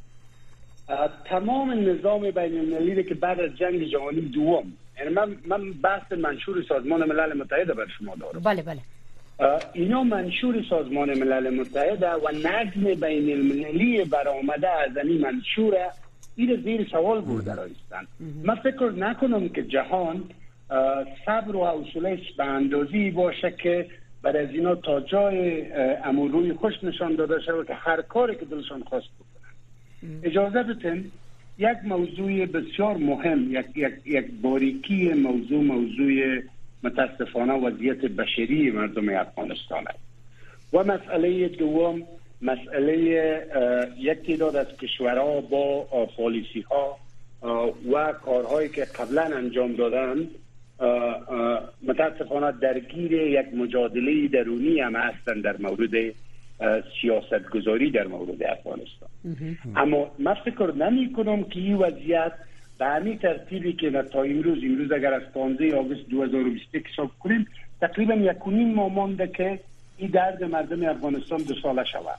تمام نظام بین المللی که بعد از جنگ جهانی دوم، یعنی من من بحث منشور سازمان ملل متحد بر شما دارم. بله بله. اینا منشور سازمان ملل متحد و نظم بین المللی برآمده از این منشور این زیر سوال برده هستند. من فکر نکنم که جهان صبر و حوصله‌اش به اندازه‌ای باشه که بعد از اینا تا جای امروی خوش نشان داده شود که هر کاری که دلشان خواست بکنن. اجازه بدین یک موضوع بسیار مهم، یک یک یک باریکی موضوع موضوع متاسفانه وضعیت بشری مردم افغانستان است. و مسئله دوم مسئله یک تعداد از کشورها با پالیسی ها و کارهایی که قبلا انجام دادند متاسفانه درگیر یک مجادله درونی هم هستند در مورد سیاست گذاری در مورد افغانستان. اما من فکر نمی کنم که این وضعیت به همین ترتیبی که تا امروز امروز اگر از پانزده آگوست دو هزار و بیست و یک حساب کنیم تقریبا یک و نیم ماه مانده که این درد مردم افغانستان دو ساله شود.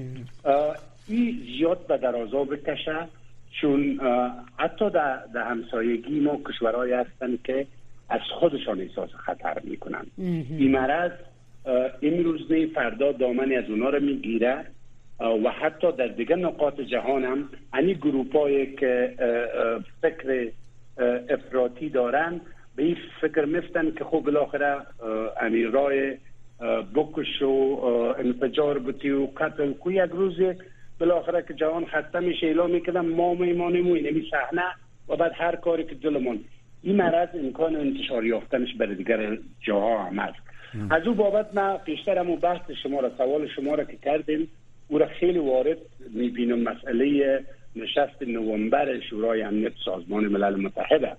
این زیاد به درازا بکشه، چون حتی در, در همسایگی ما کشورهایی هستند که از خودشان احساس خطر میکنن. این مرض امروز نه فردا دامنی از اونا رو میگیره و حتی در دیگر نقاط جهان هم این گروپایی که فکر افراطی دارن به این فکر میفتن که خب بالاخره این راه بکش و انفجار بودی و قتل کو یک روز بالاخره که جهان خسته میشه اعلام میکنن ما میمانیم و اینمی صحنه و بعد هر کاری که دلمون. این مرض امکان انتشار یافتنش برای دیگر جاها هم هست. از او بابت من پیشتر همون بحث شما را سوال شما را که کردیم او را خیلی وارد میبینم مسئله نشست نوامبر شورای امنیت سازمان ملل متحد.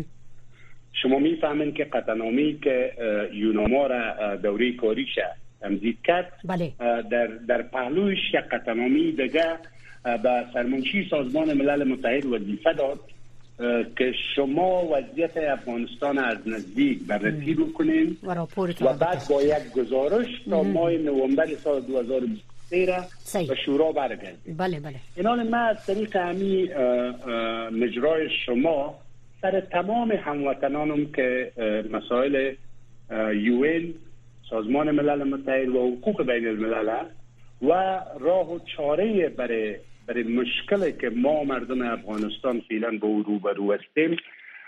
شما میفهمین که قطعنامه‌ای که یوناما را دوره کاریش تمدید کرد بله. در در پهلوش یک قطعنامه دیگه به سرمنشی سازمان ملل متحد وظیفه داد که شما وضعیت افغانستان از نزدیک بررسی بکنین و, و بعد با یک گزارش تا ماه نوامبر سال دو هزار و بیست و سه به شورا برگردید. بله بله. اینال من از طریق همین مجرای شما سر تمام هموطنانم که مسائل یوئن سازمان ملل متحد و حقوق بین الملل و راه و چاره برای برای مشکلی که ما مردم افغانستان فعلا با او روبرو هستیم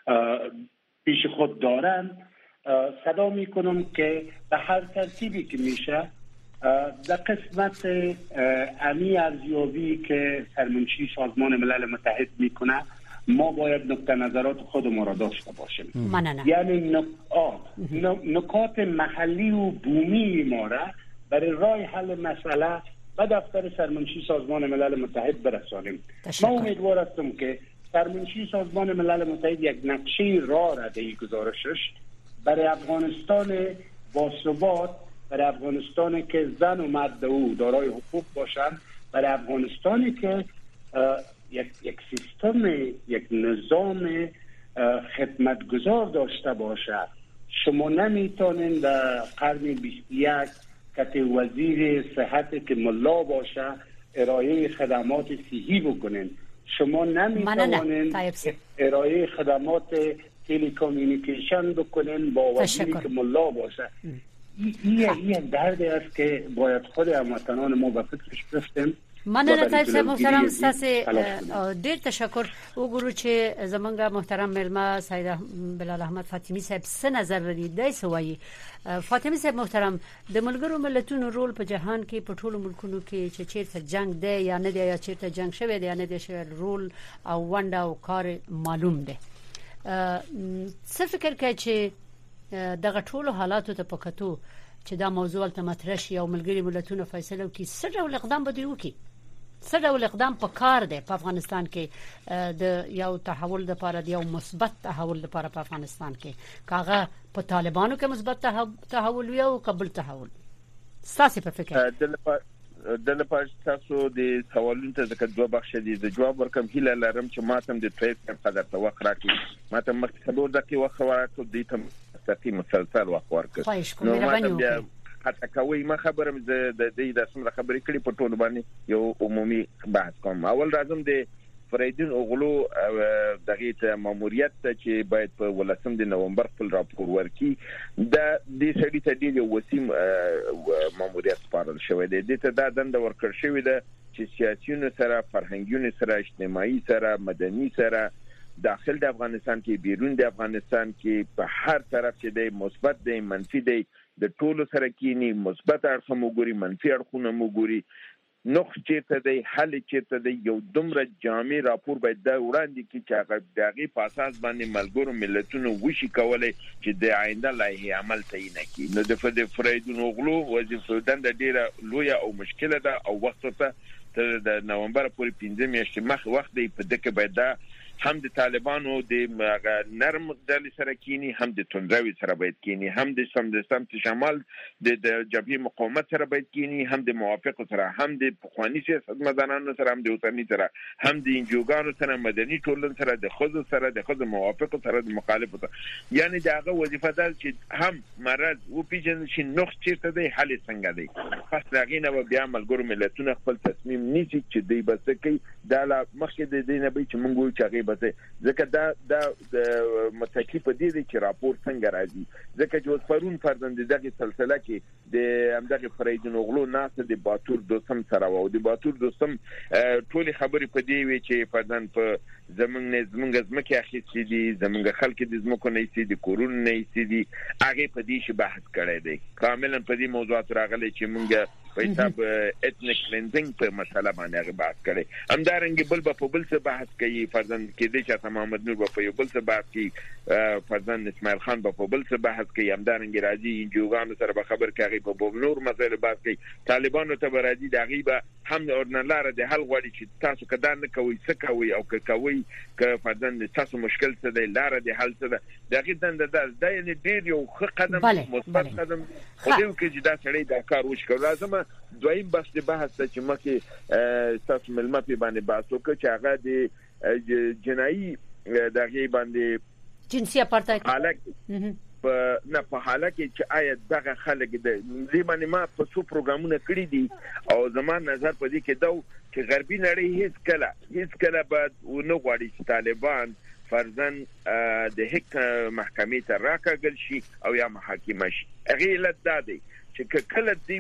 پیش خود دارن صدا میکنم که به هر ترتیبی که میشه در قسمت امی ارزیابی که سرمنشی سازمان ملل متحد میکنه ما باید نقطه نظرات خود ما را داشته باشیم. مننه. یعنی نکات محلی و بومی ما را برای راه حل مسئله و دفتر سرمنشی سازمان ملل متحد برسانیم. ما امیدوار هستم که سرمنشی سازمان ملل متحد یک نقشه راه را در این گزارشش برای افغانستان باثبات، برای افغانستانی که زن و مرد او دارای حقوق باشند، برای افغانستانی که یک یک سیستم، یک نظام خدمتگزار داشته باشه. شما نمیتونین در قرن بیست و یک که وزیر صحت که ملا باشه ارائه خدمات صحی بکنین. شما نمیتونین ارائه خدمات تلکامیونیکیشن بکنین با وزیری که ملا باشه. این این درد است که باید خود هموطنان ما به فکرش بفتیم مننه تاسو محترم تاسو ډیر تشکر وګورو چې زمونږ محترم ملما سید بلال احمد فاطمی صاحب څه نظر لري دای سوي فاطمی صاحب محترم د ملګرو ملتونو رول په جهان کې په ټولو ملکونو کې چې چیرته جنگ دی یا نه دی یا چیرته جنگ شوی دی یا نه دی شوی رول او ونډه او کار معلوم دی څه فکر کوي چې دغه ټولو حالاتو ته پکاتو چې دا موضوع ته مطرح شي او ملګري ملتونو فیصله وکړي څه ډول اقدام به دوی وکړي څه ډول اقدام په کار دی په افغانستان کې د یو تحول لپاره د یو مثبت تحول لپاره په افغانستان کې کاغه په طالبانو کې مثبت تحول وي او قبل تحول ساسي په فکر د لپاره تاسو د سوالونو ته ځکه دوه بخش دي د جواب ورکم هیله لرم چې ماتم د ټریډ په قدر ته وخت راکړي ماتم مخکې د کې وخت ورکړو د تم تقریبا مسلسل وخت ورکړو نو ماتم بیا حتی کوي ما خبرم د دې د سمره خبرې کړې په ټولو باندې یو عمومي بحث کوم اول راځم د فریدین اوغلو دغه ته ماموریت چې باید په ولسم د نومبر خپل راپور ورکړي د دې سړي ته ډیر وسیم ماموریت سپارل شوی دی د ته دا دنده ورکړ شوی دی چې سیاسيونو سره فرهنګونو سره اجتماعي سره مدني سره داخل د افغانستان کې بیرون د افغانستان کې په هر طرف چې د مثبت د منفي د د ټولو سره کینی مثبت اړخ مو ګوري منفي اړخونه مو ګوري نوخ چیرته دی حل چیرته دی یو دومره جامع راپور باید دا وړاندې کی چې هغه دغه په اساس باندې ملګرو ملتونو وشي کولای چې د آینده لایحه عمل تعین کړي نو د فد فریدون اوغلو وظیفه د ډیره لوی او مشکله ده او وخت ته تر د نومبر پورې پنځه میاشتې مخ وخت دی په دغه باید دا هم د طالبانو د نرم ډلې سره کینی هم د توندروي سره باید کینی هم د سم د سمت شمال د جبهه مقاومت سره باید کینی هم د موافق سره هم د پخوانی سیاست مدنانو سره هم د اوسنی سره هم د انجوګانو سره مدني ټولن سره د خود سره د خود موافق سره د مخالف سره یعنی دغه وظیفه ده چې هم مرز او پیجن چې نوخ چیرته دی حل څنګه دی خاص راغینه و بیا ملګرو ملتونه خپل تصمیم نیسي چې دی بس کوي دا مخکې د دینه به چې مونږ چې بته ځکه دا د متکی په دې چې راپور څنګه راځي ځکه چې اوس پرون فرضاً دغه سلسله کې د همدغه فریدون اوغلو ناس د باتور دوستم سره او د باتور دوستم ټولي خبرې په دې وی چې فرضاً په زمونږ زمونږ ځمکه اخیستې دي زمونږ خلک د ځمکو نه ایستي دي کورونه نه ایستي دي هغه په دې شی بحث کړی دی کاملا په دې موضوعات راغلي چې مونږ په حساب اتنیک کلینزینګ په مسله باندې هغه بحث کړي همدارنګه بل په بل څه بحث کوي فرضاً کې د چې محمد نور په یو بل څه بحث کوي فرضاً اسماعیل خان په بل څه بحث کوي همدارنګه راځي انجوګانو سره به خبر کوي په نور مسله بحث کوي طالبانو ته راځي دغه به هم اورنلاره د حل غوړي چې تاسو کدا نه کوي څه کوي او کوي ک فرضاً تاسو مشکل څه دی لاره د حل څه ده دغه دنده ده د یعنی ډیر یو ښه قدم مثبت قدم خو دې کې چې دا سړی دا کار وشکړ لازم دویم بحث د بحث چې مکه تاسو ملما په باندې بحث وکړي چې هغه د جنایي دغه باندې جنسي اپارتاید حالت په نه په حالت کې چې آیا دغه خلک د دې باندې ما په څو پروګرامونه کړی دي او زموږ نظر په دې کې دا چې غربي نړۍ هیڅ کله هیڅ کله بعد ونه غواړي چې طالبان فرضاً د هک محکمې ته راکاږل شي او یا محاکمه شي هغه علت دا دی چې کله دی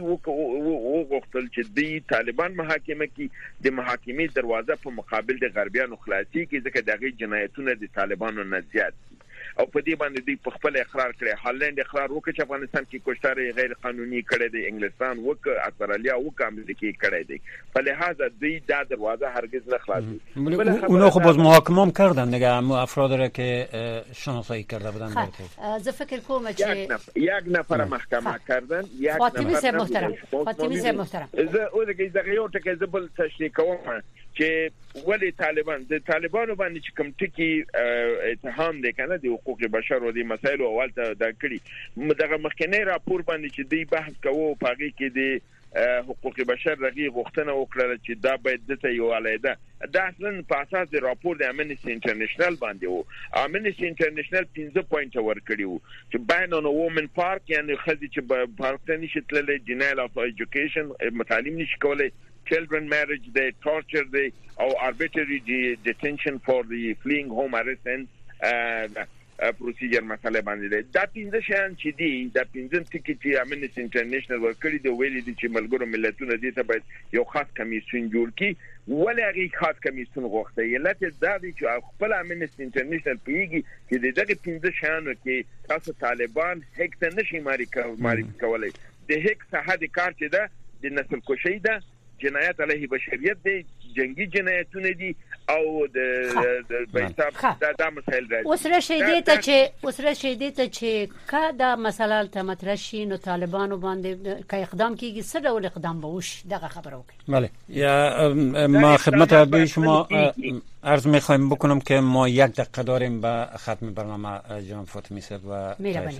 وغوښتل چې دی طالبان محاکمه کې د محاکمې دروازه په مقابل د غربیانو خلاصي کې ځکه دغه جنایتونه د طالبانو نه زیات او په دې باندې دوی په خپل اقرار کړی هالند اقرار وکړ چې افغانستان کې کوشتاري غیر قانوني کړی دی انګلستان وکړ استرالیا وکړ امریکا کړی دی په لحاظ دوی دا دروازه هرگز نه خلاصي اونها خب باز محاکمه هم کردن دیگه اما افراد را که شناسایی کرده بودن ز فکر کوم چې یک نفر محکمه کردن یک فاطمی صاحب محترم فاطمی صاحب محترم زه او دغه زغه یو ټکی زبل تشریح کوم چې ولی طالبان د طالبانو باندې چې کوم ټکی اتهام دي کنه د حقوق بشر او د مسایل او ولته د کړي دغه مخکنی راپور باندې چې دی بحث کوو پاږي کې د حقوق بشر رغي غوښتنه وکړه چې دا باید د یو علیده دا اصلا په اساس د راپور د امنیسټي انټرنیشنل باندې وو امنیسټي انټرنیشنل پنځه پوینټ ورکړي وو چې بین اون وومن پارک یعنی خځې چې پارک ته نشي تللی جنایل اف ایجوکیشن تعلیم نشي کولای children marriage they torture they or arbitrary detention for the fleeing home arrest and uh, پروسیجر مسله باندې دی. دا پنځه شیان چې دي دا پنځه ټکي چې امنیستي انټرنیشنل ورکړي دی ویلي دي چې ملګرو ملتونو دې ته باید یو خاص کمیسیون جوړ کړي. ولې هغه خاص کمیسیون غوښته علت دا دی چې خپل امنیستي انټرنیشنل پیږي چې دغه پنځه شیانو کې تاسو طالبان هیڅ نشي معرفي کولای. د هیڅ حد کار چې ده د نسل کشي ده، جنایت علیه بشریت دی، جنگی جنایتونه دي او د بیساب دا د مسایل راځي. اوس راشي دې ته چې اوس راشي دې ته چې کا دا مسله ته مطرح شي نو طالبانو باندې کا اقدام کیږي څه ډول اقدام به وشي دغه خبره وکړي. بله یا ما خدمت به شما عرض می‌خوایم بکنم که ما یک دقیقه داریم به ختم برنامه جناب فاطمی صاحب و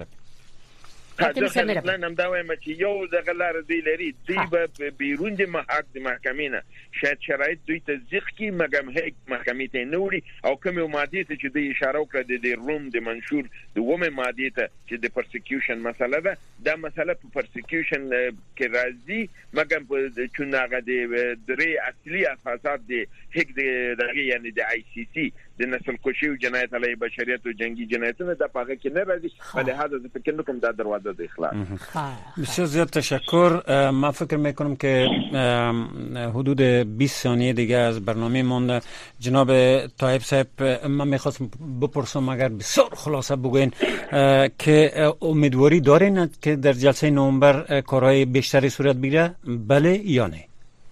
حاضر نم دا وایم چې یو دغه لار دی لري دی به بیرون د محکمې نه شاید شرایط دوی تصدیق کی مګم هیڅ محکمې ته نه وړي او کوم ماده ته چې د اشاره وکړه د روم د منشور د ومه ماده ته چې د پرسیکیوشن مسله ده دا مسله په پرسیکیوشن کې راځي مګم په چونغه د درې اصلي اساسات د هیڅ دغه یعنی د آی سی سی د نسل کشی او جنایت علیه بشریت او جنگی جنایتونه د پاګه کې نه راځي. بل هدا د فکر نکوم دا دروازه د اخلاص. بسیار زیاد تشکر. من فکر میکنم که حدود بیست ثانیه دیگه از برنامه مونده. جناب طایب صاحب من میخواستم بپرسم اگر بسیار خلاصه بگوین که امیدواری دارین که در جلسه نوامبر کارهای بیشتری صورت بگیره بله یا نه؟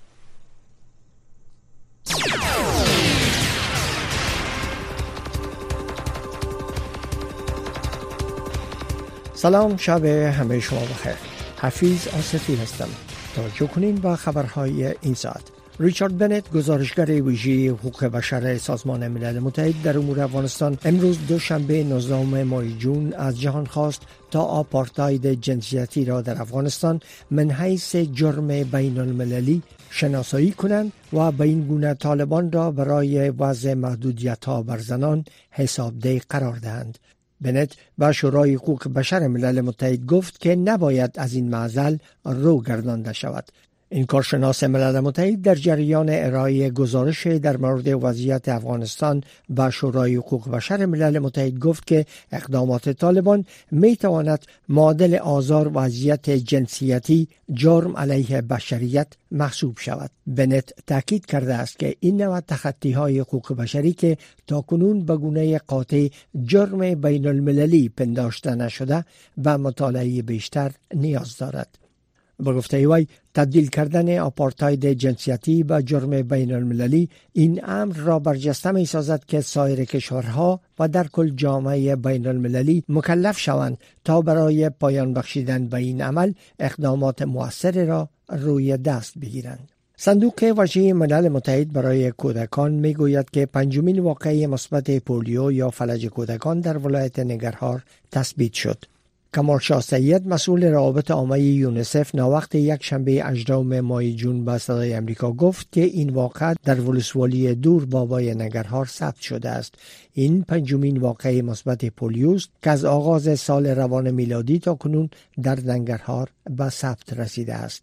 سلام، شب همه شما بخیر. حفیظ آصفی هستم. توجه کنین با خبرهای این ساعت. ریچارد بنت، گزارشگر ویژه حقوق بشر سازمان ملل متحد در امور افغانستان، امروز دوشنبه نوزدهم ماه جون از جهان خواست تا آپارتاید جنسیتی را در افغانستان من حیث جرم بین المللی شناسایی کنند و به این گونه طالبان را برای وضع محدودیت‌ها بر زنان حسابدهی قرار دهند. بنت با شورای حقوق بشر ملل متحد گفت که نباید از این معضل رو گردانده شود. این کارشناس ملل متحد در جریان ارائه گزارش در مورد وضعیت افغانستان با شورای حقوق بشر ملل متحد گفت که اقدامات طالبان می تواند معادل آزار و اذیت جنسیتی جرم علیه بشریت محسوب شود. بنت تاکید کرده است که این نوع تخطی های حقوق بشری که تاکنون به گونه قاطع جرم بین المللی پنداشته نشده و مطالعه بیشتر نیاز دارد. به گفته وی تبدیل کردن آپارتاید جنسیتی به جرم بین المللی این امر را برجسته می سازد که سایر کشورها و در کل جامعه بین المللی مکلف شوند تا برای پایان بخشیدن به این عمل اقدامات مؤثر را روی دست بگیرند. صندوق وجه ملل متحد برای کودکان می گوید که پنجمین واقعه مثبت پولیو یا فلج کودکان در ولایت ننگرهار تثبیت شد. کمال شاه سید، مسئول روابط عامه یونیسف، ناوقت یک شنبه هجدهم ماه جون به صدای امریکا گفت که این واقعه در ولسوالی دور بابای ننگرهار ثبت شده است. این پنجمین واقعه مثبت پولیوست که از آغاز سال روان میلادی تا کنون در ننگرهار به ثبت رسیده است.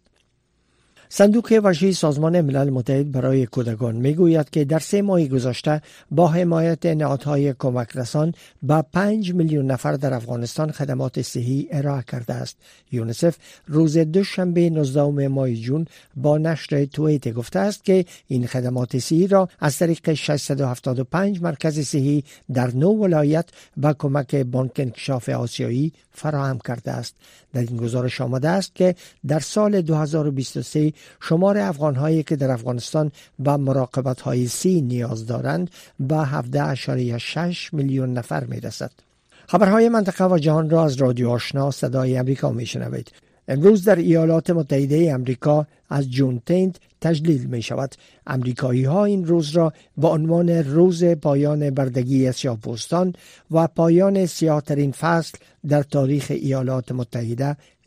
صندوق وجه سازمان ملل متحد برای کودکان میگوید که در سه ماه گذشته با حمایت نهادهای کمک رسان به پنج میلیون نفر در افغانستان خدمات صحی ارائه کرده است. یونیسف روز دوشنبه نوزدهم ماه جون با نشر توییت گفته است که این خدمات صحی را از طریق ششصد و هفتاد و پنج مرکز صحی در نه ولایت با کمک بانک انکشاف آسیایی فراهم کرده است. در این گزارش آمده است که در سال دو هزار و بیست و سه شمار افغان‌هایی که در افغانستان به مراقبت‌های صحی نیاز دارند به هفده اشاریه شش میلیون نفر می‌رسد. خبرهای منطقه و جهان را از رادیو آشنا صدای امریکا می‌شنوید. امروز در ایالات متحده امریکا از جونتینت تجلیل می شود. امریکایی ها این روز را با عنوان روز پایان بردگی سیاه‌پوستان و پایان سیاه‌ترین فصل در تاریخ ایالات متحده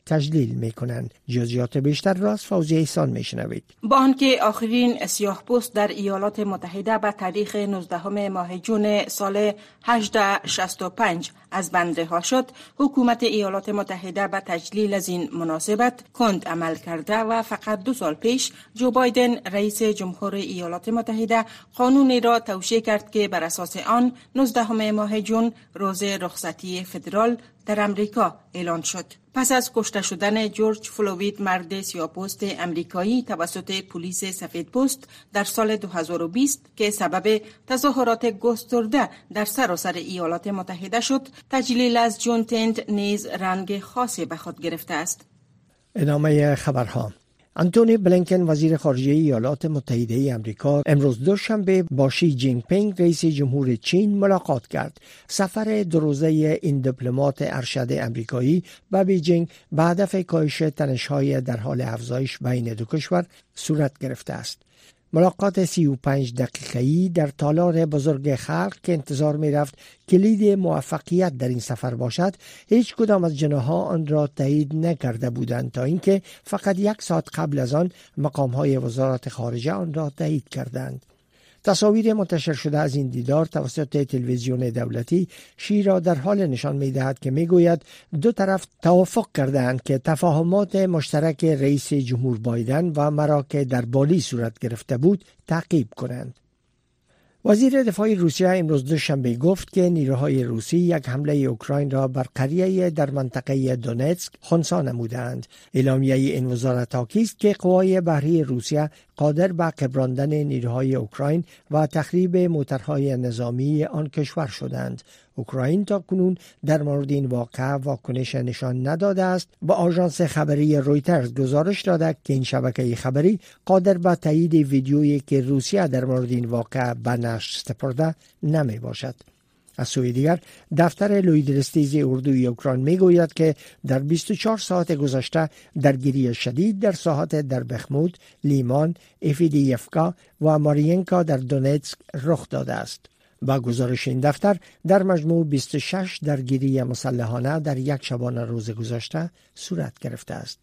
تجلیل میکنند. جزئیات بیشتر را از فوزیه احسان میشنوید. با آنکه آخرین سیاه‌پوست در ایالات متحده به تاریخ نوزدهم ماه جون سال هجده شصت و پنج از بند رها شد، حکومت ایالات متحده به تجلیل از این مناسبت کند عمل کرده و فقط دو سال پیش جو بایدن رئیس جمهور ایالات متحده قانونی را توشیح کرد که بر اساس آن نوزدهم ماه جون روز رخصتی فدرال در امریکا اعلان شد. پس از کشته شدن جورج فلوید، مرد سیاه‌پوست امریکایی توسط پلیس سفیدپوست در سال دو هزار و بیست که سبب تظاهرات گسترده در سراسر ایالات متحده شد، تجلیل از جون تنت نیز رنگ خاصی به خود گرفته است. ادامه خبرها. انتونی بلینکن وزیر خارجه ایالات متحده آمریکا امروز دوشنبه با شی جین پینگ رئیس جمهور چین ملاقات کرد. سفر دو روزه این دیپلمات ارشد آمریکایی به بیجینگ به هدف کاهش تنش‌های در حال افزایش بین دو کشور صورت گرفته است. ملاقات سی و پنج دقیقه‌ای در تالار بزرگ خلق که انتظار می رفت کلید موفقیت در این سفر باشد، هیچ کدام از جناح‌ها آن را تایید نکرده بودند تا اینکه فقط یک ساعت قبل از آن مقام‌های وزارت خارجه آن را تایید کردند. تصاویر منتشر شده از این دیدار توسط تلویزیون دولتی شی را در حال نشان می‌دهد که می‌گوید دو طرف توافق کردند که تفاهمات مشترک رئیس جمهور بایدن و مرا که در بالی صورت گرفته بود تعقیب کنند. وزیر دفاع روسیه امروز دوشنبه گفت که نیروهای روسی یک حمله اوکراین را بر قریه در منطقه دونتسک خنثی نمودند. اعلامیه این وزارت تاکید است که قوای بحری روسیه قادر به قبراندن نیروهای اوکراین و تخریب موترهای نظامی آن کشور شدند. اوکراین تا کنون در مورد این واقعه واکنش نشان نداده است و آژانس خبری رویترز گزارش داده که این شبکه خبری قادر به تایید ویدیویی که روسیه در مورد این واقعه به نشر سپرده نمی باشد. از سوی دیگر دفتر لویدرستیزی اردوی اوکراین می گوید که در بیست و چهار ساعت گذشته درگیری شدید در ساحات در بخمود، لیمان، افیدیفکا و مارینکا در دونتسک رخ داده است. با گزارش این دفتر در مجموع بیست و شش درگیری مسلحانه در یک شبانه روز گذشته صورت گرفته است.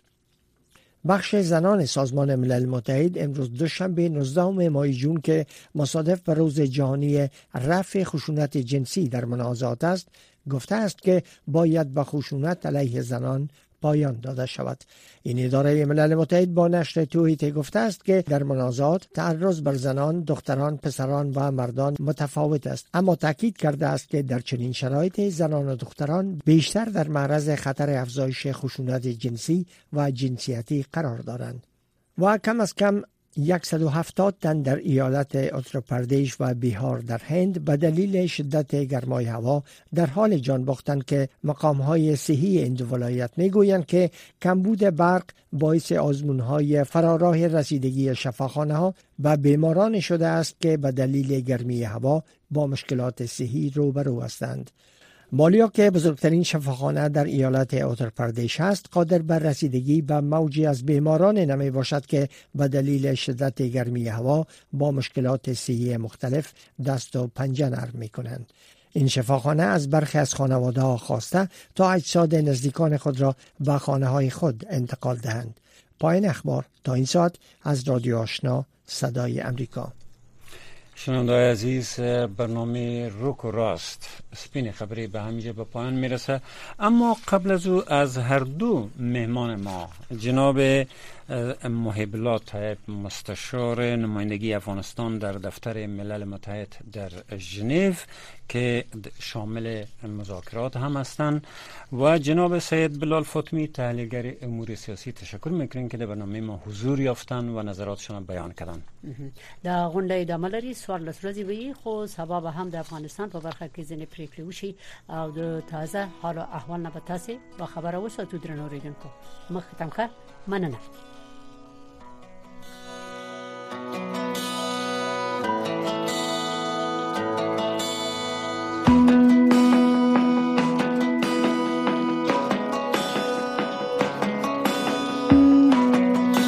بخش زنان سازمان ملل متحد امروز دوشنبه نوزدهم ماه جون که مصادف به روز جهانی رفع خشونت جنسی در منازعات است، گفته است که باید به خشونت علیه زنان پایان داده شود. این اداره ملل متحد با نشر توییت گفته است که در منازعات تعرض بر زنان، دختران، پسران و مردان متفاوت است، اما تاکید کرده است که در چنین شرایط زنان و دختران بیشتر در معرض خطر افزایش خشونت جنسی و جنسیتی قرار دارند. و کم از کم صد و هفتاد تن در ایالت اتر پردیش و بیهار در هند به دلیل شدت گرمای هوا در حال جان باختند که مقام‌های صحی این دو ولایت می‌گویند که کمبود برق باعث آزمون‌های فراراه رسیدگی شفاخانه‌ها به بیماران شده است که به دلیل گرمی هوا با مشکلات صحی روبرو هستند. مالیا که بزرگترین شفاخانه در ایالت اتر پردیش است، قادر بر رسیدگی به موجی از بیماران نمی باشد که به دلیل شدت گرمی هوا با مشکلات صحی مختلف دست و پنجه نرم می کنند. این شفاخانه از برخی از خانواده ها خواسته تا اجساد نزدیکان خود را به خانه های خود انتقال دهند. پایان اخبار تا این ساعت از رادیو آشنا صدای امریکا. شنونده‌های عزیز، برنامه روک و راست سپین خبری به همینجا به پایان میرسه، اما قبل از او از هر دو مهمان ما جناب محب الله طیب، مستشار نمایندگی افغانستان در دفتر ملل متحد در ژنو که شامل مذاکرات هم هستند، و جناب سید بلال فاطمی، تحلیلگر امور سیاسی، تشکر میکنیم که در برنامه ما حضور یافتن و نظراتشان بیان کردن. دا غونډه ادامه لري، څوارلس ورځې وي، خو سبا به هم د افغانستان په برخه کې ځینې پریکړې وشي او د تازه حال او احوال نه به تاسې با خبره وساتو. درنو اوریدونکو، مخ تمخه مننه.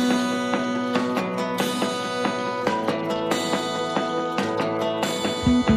Thank you.